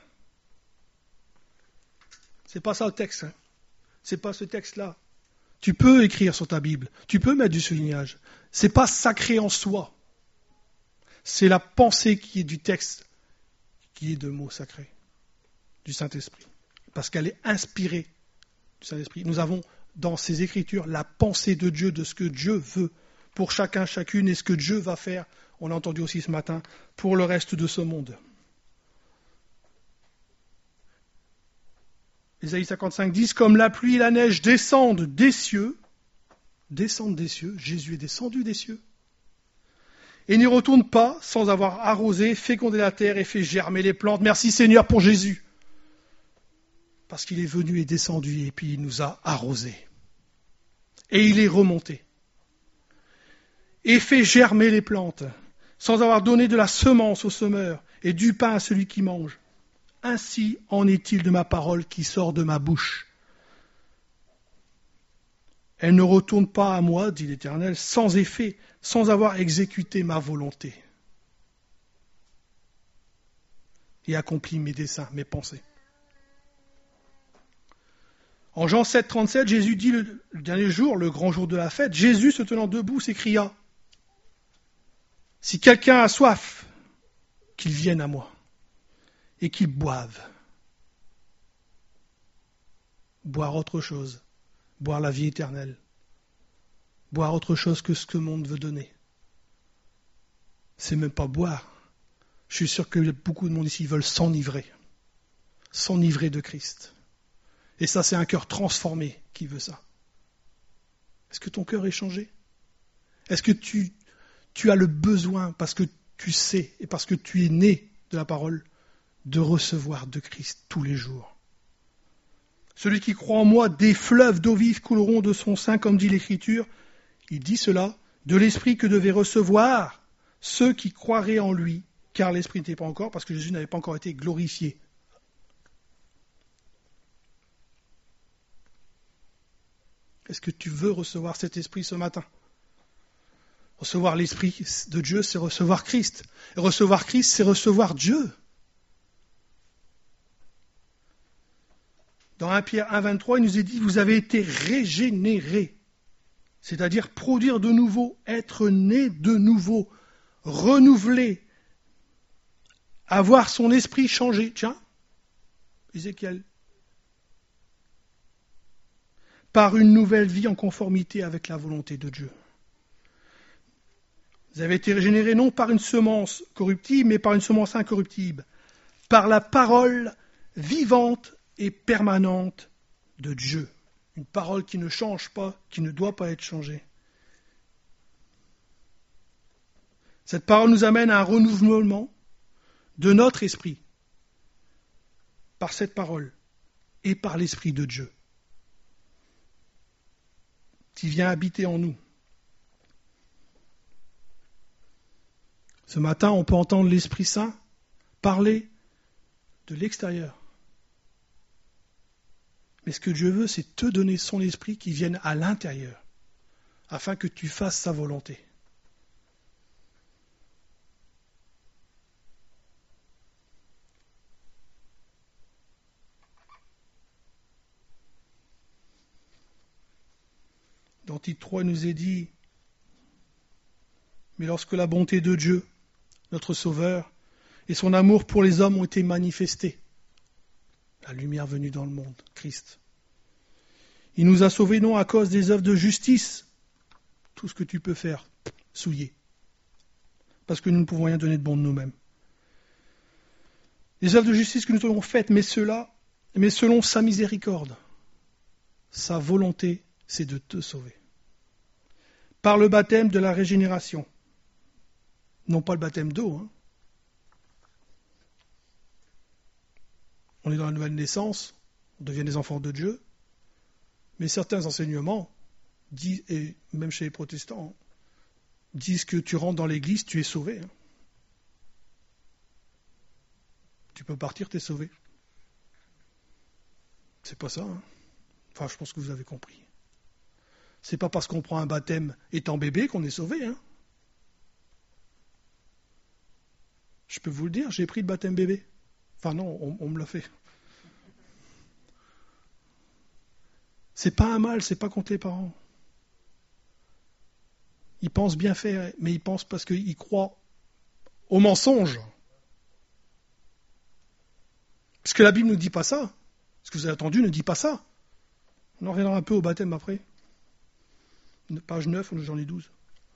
C'est pas ça le texte, hein. C'est pas ce texte-là. Tu peux écrire sur ta Bible, tu peux mettre du soulignage. C'est pas sacré en soi. C'est la pensée qui est du texte, qui est de mots sacrés, du Saint-Esprit. Parce qu'elle est inspirée du Saint-Esprit. Nous avons dans ces Écritures la pensée de Dieu, de ce que Dieu veut pour chacun, chacune, et ce que Dieu va faire, on l'a entendu aussi ce matin, pour le reste de ce monde. Ésaïe cinquante-cinq dit, comme la pluie et la neige descendent des cieux, descendent des cieux, Jésus est descendu des cieux, et n'y retourne pas sans avoir arrosé, fécondé la terre et fait germer les plantes. Merci Seigneur pour Jésus, parce qu'il est venu et descendu et puis il nous a arrosés. Et il est remonté, et fait germer les plantes, sans avoir donné de la semence au semeur et du pain à celui qui mange. Ainsi en est-il de ma parole qui sort de ma bouche. Elle ne retourne pas à moi, dit l'Éternel, sans effet, sans avoir exécuté ma volonté et accompli mes desseins, mes pensées. En Jean sept, trente-sept, Jésus dit le, le dernier jour, le grand jour de la fête, Jésus se tenant debout s'écria, « Si quelqu'un a soif, qu'il vienne à moi. » Et qu'ils boivent. Boire autre chose. Boire la vie éternelle. Boire autre chose que ce que le monde veut donner. C'est même pas boire. Je suis sûr que beaucoup de monde ici veulent s'enivrer. s'enivrer de Christ. Et ça, c'est un cœur transformé qui veut ça. Est-ce que ton cœur est changé? Est-ce que tu, tu as le besoin, parce que tu sais et parce que tu es né de la parole, de recevoir de Christ tous les jours? Celui qui croit en moi, des fleuves d'eau vive couleront de son sein, comme dit l'Écriture. Il dit cela de l'Esprit que devaient recevoir ceux qui croiraient en lui, car l'Esprit n'était pas encore, parce que Jésus n'avait pas encore été glorifié. Est-ce que tu veux recevoir cet Esprit ce matin? Recevoir l'Esprit de Dieu, c'est recevoir Christ. Et recevoir Christ, c'est recevoir Dieu. Dans premier Pierre un, vingt-trois, il nous est dit, vous avez été régénérés. C'est-à-dire produire de nouveau, être né de nouveau, renouveler, avoir son esprit changé. Tiens, Ézéchiel. Par une nouvelle vie en conformité avec la volonté de Dieu. Vous avez été régénérés non par une semence corruptible, mais par une semence incorruptible, par la parole vivante et permanente de Dieu. Une parole qui ne change pas, qui ne doit pas être changée. Cette parole nous amène à un renouvellement de notre esprit par cette parole et par l'Esprit de Dieu qui vient habiter en nous. Ce matin, on peut entendre l'Esprit Saint parler de l'extérieur. Mais ce que Dieu veut, c'est te donner son esprit qui vienne à l'intérieur, afin que tu fasses sa volonté. Dans Tite trois, il nous est dit, mais lorsque la bonté de Dieu, notre Sauveur, et son amour pour les hommes ont été manifestés, la lumière venue dans le monde, Christ. Il nous a sauvés non à cause des œuvres de justice, tout ce que tu peux faire, souiller, parce que nous ne pouvons rien donner de bon de nous-mêmes. Les œuvres de justice que nous avons faites, mais cela, mais selon sa miséricorde, sa volonté, c'est de te sauver. Par le baptême de la régénération, non pas le baptême d'eau, hein. On est dans la nouvelle naissance, on devient des enfants de Dieu, mais certains enseignements, disent, et même chez les protestants, disent que tu rentres dans l'église, tu es sauvé. Hein. Tu peux partir, tu es sauvé. C'est pas ça. Hein. Enfin, je pense que vous avez compris. C'est pas parce qu'on prend un baptême étant bébé qu'on est sauvé. Hein. Je peux vous le dire, j'ai pris le baptême bébé. Enfin non, on, on me l'a fait. C'est pas un mal, c'est pas contre les parents. Ils pensent bien faire, mais ils pensent parce qu'ils croient au mensonge. Parce que la Bible ne dit pas ça. Ce que vous avez entendu ne dit pas ça. On en reviendra un peu au baptême après. Page neuf, j'en ai douze.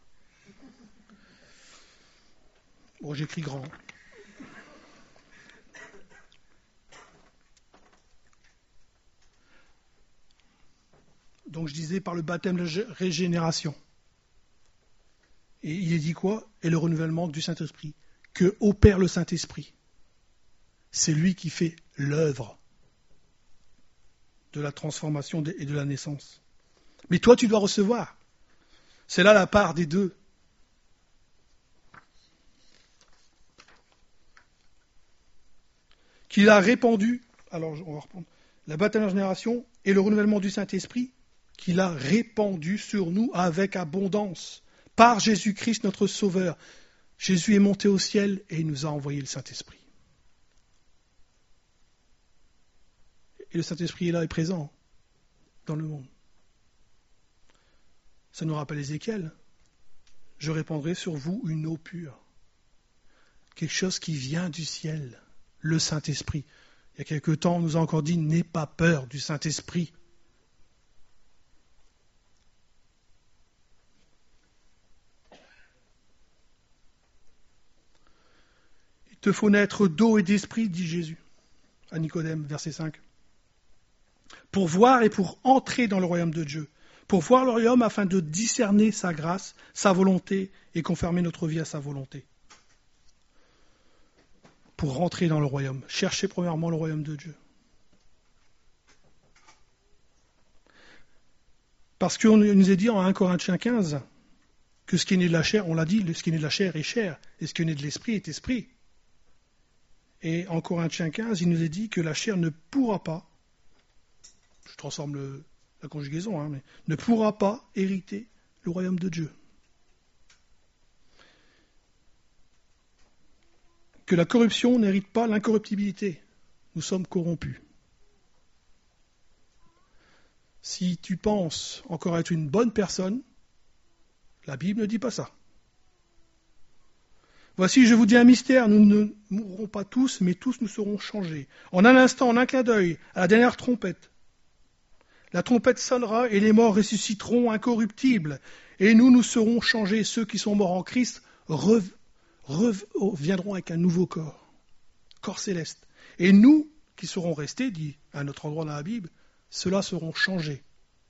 Bon, j'écris grand. Donc je disais par le baptême de régénération. Et il est dit quoi? Et le renouvellement du Saint-Esprit. Que opère le Saint-Esprit. C'est lui qui fait l'œuvre de la transformation et de la naissance. Mais toi, tu dois recevoir. C'est là la part des deux. Qu'il a répandu, alors on va reprendre, la baptême de la génération et le renouvellement du Saint-Esprit, qu'il a répandu sur nous avec abondance, par Jésus-Christ notre Sauveur. Jésus est monté au ciel et il nous a envoyé le Saint-Esprit. Et le Saint-Esprit est là et présent dans le monde. Ça nous rappelle Ézéchiel. Je répandrai sur vous une eau pure. Quelque chose qui vient du ciel. Le Saint-Esprit. Il y a quelque temps, on nous a encore dit, n'aie pas peur du Saint-Esprit. Il te faut naître d'eau et d'esprit, dit Jésus. à Nicodème, verset cinq. Pour voir et pour entrer dans le royaume de Dieu. Pour voir le royaume afin de discerner sa grâce, sa volonté et conformer notre vie à sa volonté. Pour rentrer dans le royaume. Cherchez premièrement le royaume de Dieu. Parce qu'on nous est dit en premier Corinthiens quinze que ce qui est né de la chair, on l'a dit, ce qui est né de la chair est chair, et ce qui est né de l'esprit est esprit. Et en Corinthiens quinze, il nous est dit que la chair ne pourra pas, je transforme le, la conjugaison, hein, mais ne pourra pas hériter le royaume de Dieu. Que la corruption n'hérite pas l'incorruptibilité. Nous sommes corrompus. Si tu penses encore être une bonne personne, la Bible ne dit pas ça. Voici, je vous dis un mystère, nous ne mourrons pas tous, mais tous nous serons changés. En un instant, en un clin d'œil, à la dernière trompette. La trompette sonnera et les morts ressusciteront incorruptibles. Et nous, nous serons changés. Ceux qui sont morts en Christ rev- reviendront avec un nouveau corps, corps céleste. Et nous, qui serons restés, dit à un autre endroit dans la Bible, ceux-là seront changés.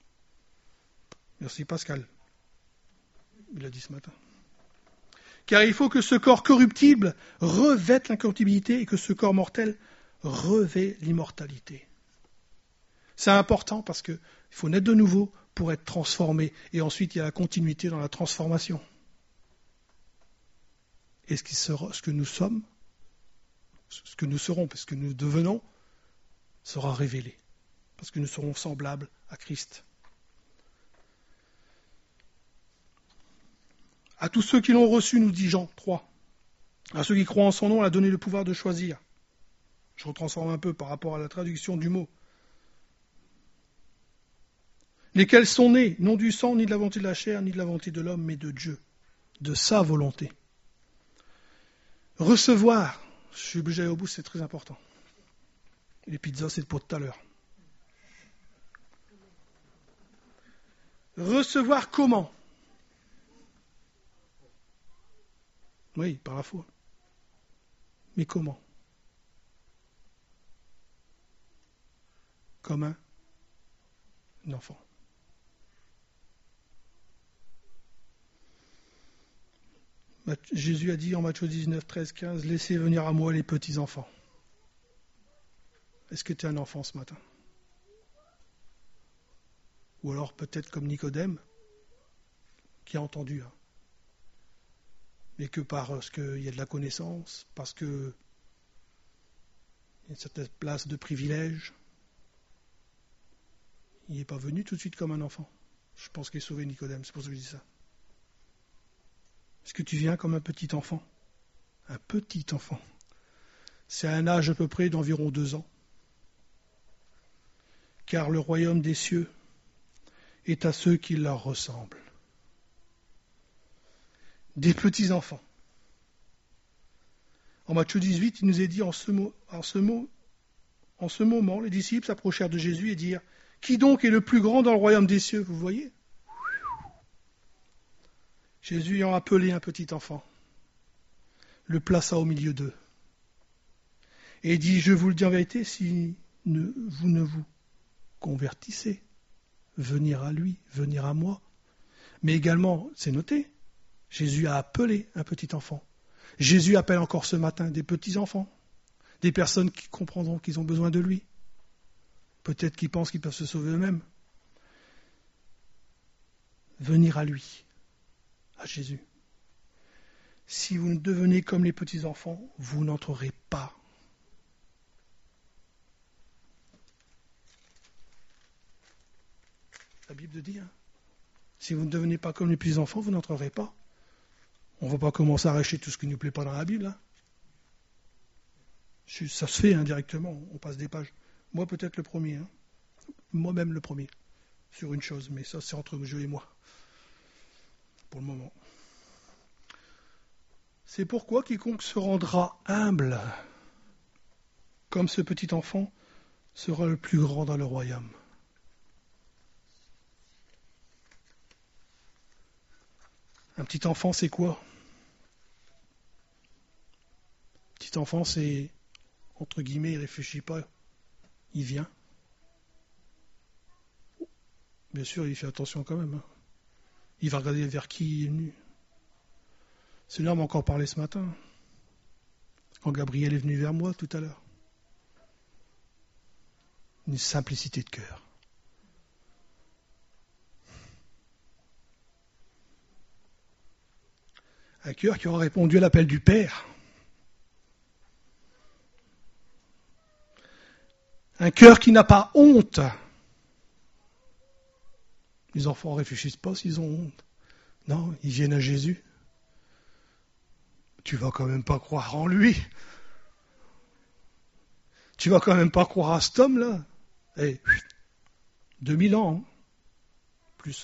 Merci Pascal. Il l'a dit ce matin. Car il faut que ce corps corruptible revête l'incorruptibilité et que ce corps mortel revêt l'immortalité. C'est important parce qu'il faut naître de nouveau pour être transformé. Et ensuite, il y a la continuité dans la transformation. Et ce, qui sera, ce que nous sommes, ce que nous serons, parce que nous devenons, sera révélé. Parce que nous serons semblables à Christ. À tous ceux qui l'ont reçu, nous dit Jean trois. À ceux qui croient en son nom, il a donné le pouvoir de choisir. Je retransforme un peu par rapport à la traduction du mot. Lesquels sont nés, non du sang, ni de la volonté de la chair, ni de la volonté de l'homme, mais de Dieu, de sa volonté. Recevoir, je suis obligé d'aller au bout, c'est très important. Les pizzas, c'est pour tout à l'heure. Recevoir comment ? Oui, par la foi. Mais comment ? Comme un, un enfant. Jésus a dit en Matthieu dix-neuf, treize, quinze, « Laissez venir à moi les petits enfants. » Est-ce que tu es un enfant ce matin ? Ou alors peut-être comme Nicodème, qui a entendu, hein, mais que parce qu'il y a de la connaissance, parce qu'il y a une certaine place de privilège, il n'est pas venu tout de suite comme un enfant. Je pense qu'il est sauvé Nicodème, c'est pour ça que je dis ça. Est-ce que tu viens comme un petit enfant ? Un petit enfant. C'est à un âge à peu près d'environ deux ans. Car le royaume des cieux est à ceux qui leur ressemblent. Des petits enfants. En Matthieu dix-huit, il nous est dit en ce, mot, en, ce mot, en ce moment, les disciples s'approchèrent de Jésus et dirent « Qui donc est le plus grand dans le royaume des cieux ?» Vous voyez ? Jésus ayant appelé un petit enfant, le plaça au milieu d'eux et dit « Je vous le dis en vérité, si ne, vous ne vous convertissez, venir à lui, venir à moi. » Mais également, c'est noté, Jésus a appelé un petit enfant. Jésus appelle encore ce matin des petits enfants, des personnes qui comprendront qu'ils ont besoin de lui. Peut-être qu'ils pensent qu'ils peuvent se sauver eux-mêmes. Venir à lui, à Jésus. Si vous ne devenez comme les petits enfants, vous n'entrerez pas. La Bible dit, hein, si vous ne devenez pas comme les petits enfants, vous n'entrerez pas. On ne va pas commencer à arracher tout ce qui ne nous plaît pas dans la Bible. Hein. Ça se fait indirectement, on passe des pages. Moi peut-être le premier, hein. Moi-même le premier, sur une chose, mais ça c'est entre Dieu et moi, pour le moment. C'est pourquoi quiconque se rendra humble, comme ce petit enfant, sera le plus grand dans le royaume. Un petit enfant, c'est quoi ? Petit enfant, c'est entre guillemets, il ne réfléchit pas, il vient. Bien sûr, il fait attention quand même. Hein. Il va regarder vers qui il est venu. Le Seigneur m'a encore parlé ce matin, quand Gabriel est venu vers moi tout à l'heure. Une simplicité de cœur. Un cœur qui aura répondu à l'appel du Père. Un cœur qui n'a pas honte. Les enfants ne réfléchissent pas s'ils ont honte. Non, ils viennent à Jésus. Tu vas quand même pas croire en lui. Tu vas quand même pas croire à cet homme-là. Eh, deux mille ans, hein. Plus.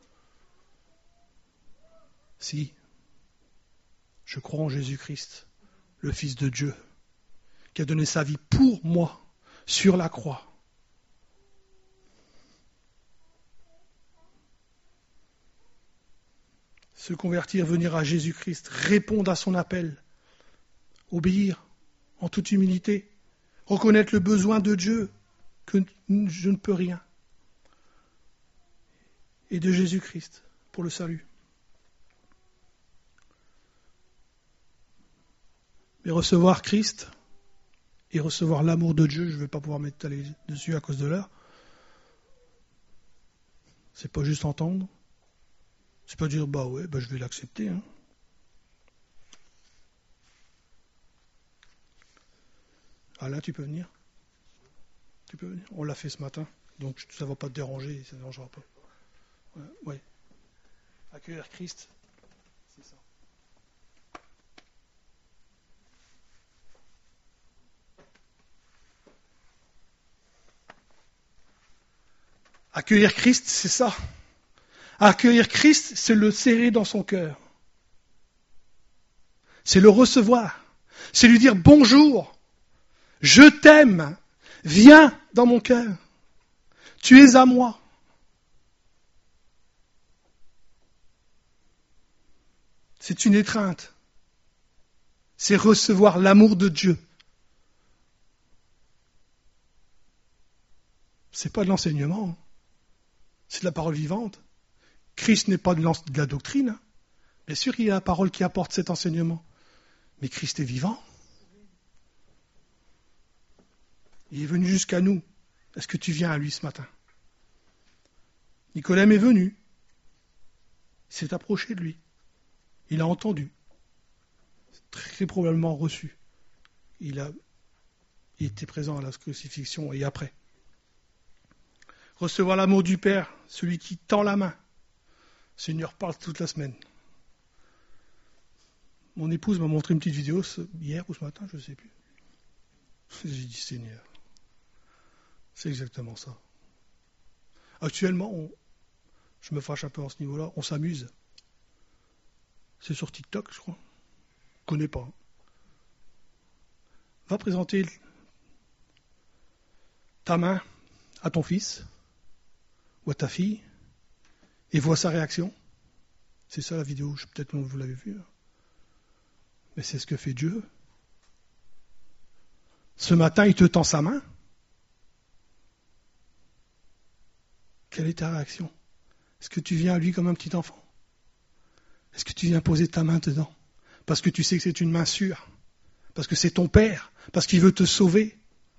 Si. Je crois en Jésus-Christ, le Fils de Dieu, qui a donné sa vie pour moi sur la croix. Se convertir, venir à Jésus-Christ, répondre à son appel, obéir en toute humilité, reconnaître le besoin de Dieu, que je ne peux rien, et de Jésus-Christ pour le salut. Mais recevoir Christ et recevoir l'amour de Dieu, je ne vais pas pouvoir m'étaler dessus à cause de l'heure. C'est pas juste entendre. C'est pas dire bah ouais, bah je vais l'accepter. Hein. Alain, tu peux venir. Tu peux venir. On l'a fait ce matin, donc ça ne va pas te déranger, ça ne dérangera pas. Ouais, ouais. Accueillir Christ, c'est ça. Accueillir Christ, c'est ça. Accueillir Christ, c'est le serrer dans son cœur. C'est le recevoir. C'est lui dire bonjour, je t'aime, viens dans mon cœur. Tu es à moi. C'est une étreinte. C'est recevoir l'amour de Dieu. C'est pas de l'enseignement. C'est de la parole vivante. Christ n'est pas de la doctrine. Bien sûr, il y a la parole qui apporte cet enseignement. Mais Christ est vivant. Il est venu jusqu'à nous. Est-ce que tu viens à lui ce matin? Nicodème est venu. Il s'est approché de lui. Il a entendu. Très probablement reçu. Il a il était présent à la crucifixion et après. Recevoir l'amour du Père, celui qui tend la main. Le Seigneur parle toute la semaine. Mon épouse m'a montré une petite vidéo hier ou ce matin, je ne sais plus. J'ai dit Seigneur, c'est exactement ça. Actuellement, on, je me fâche un peu à ce niveau-là, on s'amuse. C'est sur TikTok, je crois. Je ne connais pas. Va présenter ta main à ton fils ou à ta fille et vois sa réaction. C'est ça la vidéo, peut-être que vous l'avez vue. Mais c'est ce que fait Dieu. Ce matin, il te tend sa main. Quelle est ta réaction? Est-ce que tu viens à lui comme un petit enfant? Est-ce que tu viens poser ta main dedans? Parce que tu sais que c'est une main sûre. Parce que c'est ton Père. Parce qu'il veut te sauver.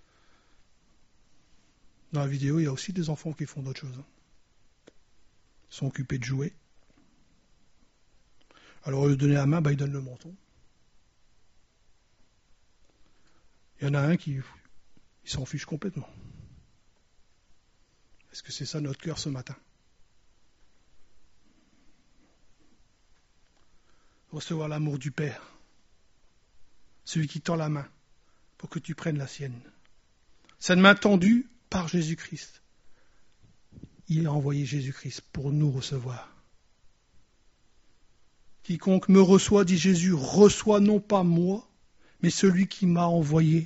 Dans la vidéo, il y a aussi des enfants qui font d'autres choses. Ils sont occupés de jouer. Alors, au lieu de donner la main, bah, ils donnent le menton. Il y en a un qui il s'en fiche complètement. Est-ce que c'est ça notre cœur ce matin? Recevoir l'amour du Père, celui qui tend la main pour que tu prennes la sienne. Cette main tendue par Jésus-Christ. Il a envoyé Jésus-Christ pour nous recevoir. Quiconque me reçoit, dit Jésus, reçoit non pas moi, mais celui qui m'a envoyé.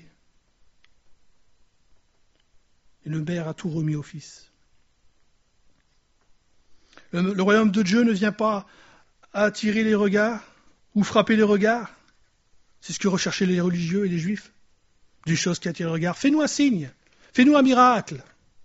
Et le Père a tout remis au Fils. Le, le royaume de Dieu ne vient pas attirer les regards ou frapper les regards. C'est ce que recherchaient les religieux et les juifs. des choses qui attirent le regard. Fais-nous un signe, fais-nous un miracle.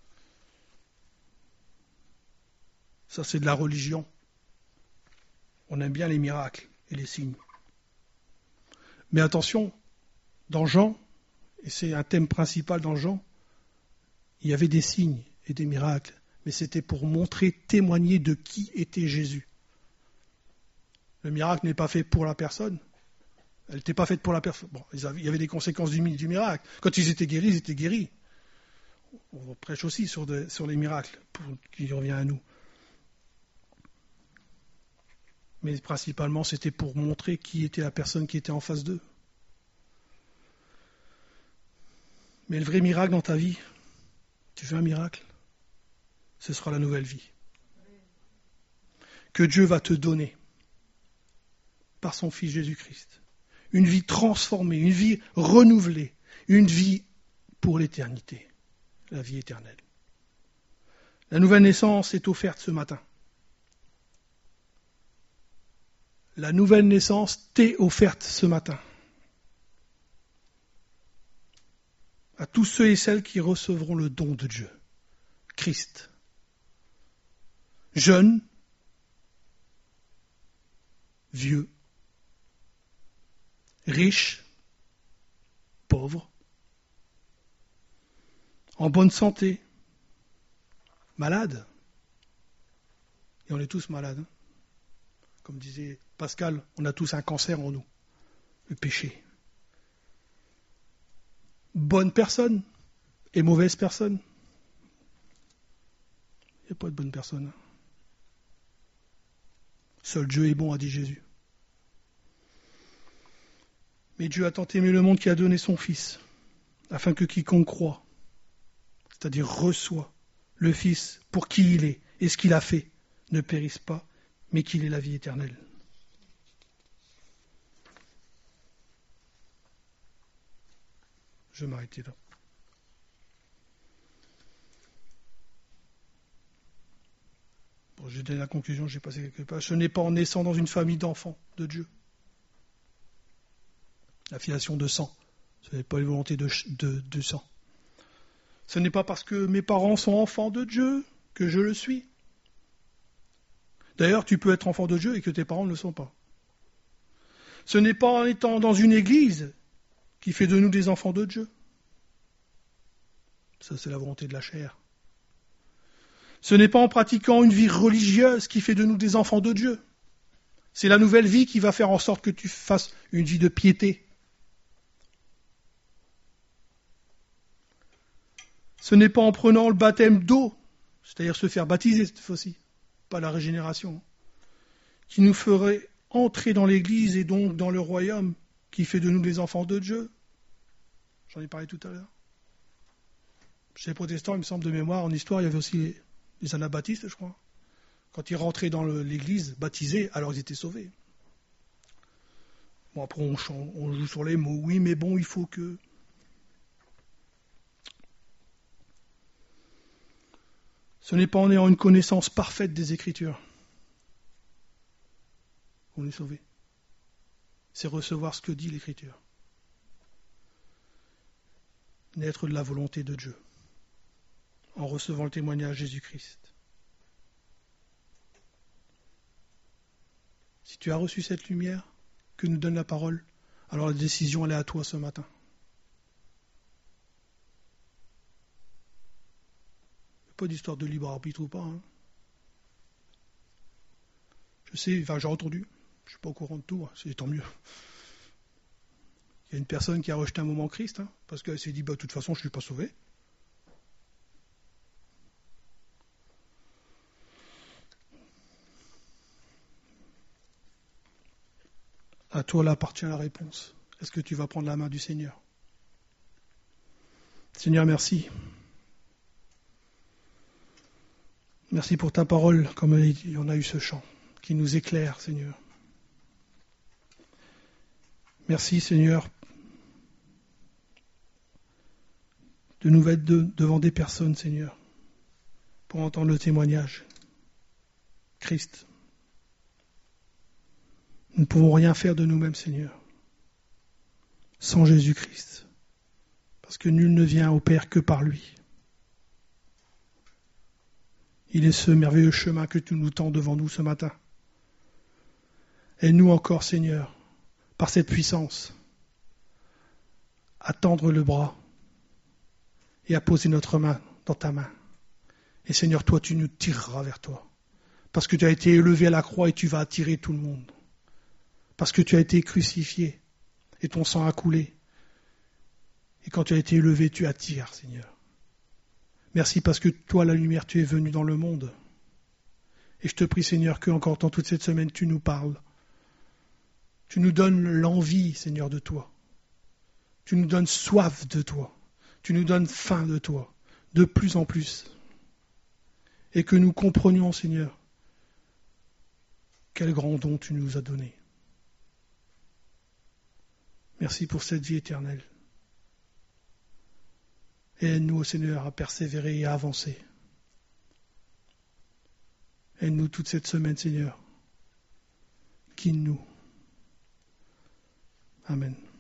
Ça, c'est de la religion. On aime bien les miracles et les signes. Mais attention, dans Jean, et c'est un thème principal dans Jean, il y avait des signes et des miracles, mais c'était pour montrer, témoigner de qui était Jésus. Le miracle n'est pas fait pour la personne. Elle n'était pas faite pour la personne. Bon, il y avait des conséquences du, du miracle. Quand ils étaient guéris, ils étaient guéris. On prêche aussi sur, de, sur les miracles, pour, qui revient à nous. Mais principalement, c'était pour montrer qui était la personne qui était en face d'eux. Mais le vrai miracle dans ta vie, tu veux un miracle, ce sera la nouvelle vie que Dieu va te donner par son Fils Jésus-Christ. Une vie transformée, une vie renouvelée, une vie pour l'éternité, la vie éternelle. La nouvelle naissance est offerte ce matin. La nouvelle naissance t'est offerte ce matin. À tous ceux et celles qui recevront le don de Dieu, Christ. Jeunes, vieux, riches, pauvres, en bonne santé, malades. Et on est tous malades. Hein. Comme disait Pascal, on a tous un cancer en nous, le péché. Bonne personne et mauvaise personne. Il n'y a pas de bonne personne. Seul Dieu est bon, a dit Jésus. Mais Dieu a tant aimé le monde qu'il a donné son Fils, afin que quiconque croit, c'est-à-dire reçoit le Fils pour qui il est et ce qu'il a fait, ne périsse pas, mais qu'il ait la vie éternelle. Je vais m'arrêter là. Bon, j'ai donné la conclusion, j'ai passé quelques pages. Ce n'est pas en naissant dans une famille d'enfants de Dieu. La filiation de sang. Ce n'est pas une volonté de, de, de sang. Ce n'est pas parce que mes parents sont enfants de Dieu que je le suis. D'ailleurs, tu peux être enfant de Dieu et que tes parents ne le sont pas. Ce n'est pas en étant dans une église qui fait de nous des enfants de Dieu. Ça, c'est la volonté de la chair. Ce n'est pas en pratiquant une vie religieuse qui fait de nous des enfants de Dieu. C'est la nouvelle vie qui va faire en sorte que tu fasses une vie de piété. Ce n'est pas en prenant le baptême d'eau, c'est-à-dire se faire baptiser cette fois-ci, pas la régénération, qui nous ferait entrer dans l'Église et donc dans le royaume qui fait de nous des enfants de Dieu. J'en ai parlé tout à l'heure. Chez les protestants, il me semble de mémoire, en histoire, il y avait aussi les, les anabaptistes, je crois. Quand ils rentraient dans le, l'Église, baptisés, alors ils étaient sauvés. Bon, après, on, on joue sur les mots. Oui, mais bon, il faut que... Ce n'est pas en ayant une connaissance parfaite des Écritures qu'on est sauvé. C'est recevoir ce que dit l'Écriture. Naître de la volonté de Dieu, en recevant le témoignage de Jésus-Christ. Si tu as reçu cette lumière que nous donne la parole, alors la décision elle est à toi ce matin. Il n'y a pas d'histoire de libre arbitre ou pas. Hein. Je sais, enfin j'ai entendu, je ne suis pas au courant de tout, hein, c'est tant mieux. Il y a une personne qui a rejeté un moment Christ, hein, parce qu'elle s'est dit, bah, de toute façon, je ne suis pas sauvé. À toi, là, appartient la réponse. Est-ce que tu vas prendre la main du Seigneur ? Seigneur, merci. Merci pour ta parole, comme on a eu ce chant, qui nous éclaire, Seigneur. Merci, Seigneur, de nous mettre de, devant des personnes, Seigneur, pour entendre le témoignage. Christ. Nous ne pouvons rien faire de nous-mêmes, Seigneur, sans Jésus-Christ. Parce que nul ne vient au Père que par lui. Il est ce merveilleux chemin que tu nous tends devant nous ce matin. Aide-nous encore, Seigneur, par cette puissance, à tendre le bras et à poser notre main dans ta main. Et Seigneur, toi, tu nous tireras vers toi. Parce que tu as été élevé à la croix et tu vas attirer tout le monde. Parce que tu as été crucifié et ton sang a coulé. Et quand tu as été élevé, tu attires, Seigneur. Merci parce que toi, la lumière, tu es venu dans le monde. Et je te prie, Seigneur, que encore dans toute cette semaine, tu nous parles. Tu nous donnes l'envie, Seigneur, de toi. Tu nous donnes soif de toi. Tu nous donnes faim de toi, de plus en plus. Et que nous comprenions, Seigneur, quel grand don tu nous as donné. Merci pour cette vie éternelle. Et aide-nous, Seigneur, à persévérer et à avancer. Aide-nous toute cette semaine, Seigneur. Guide-nous. Amen.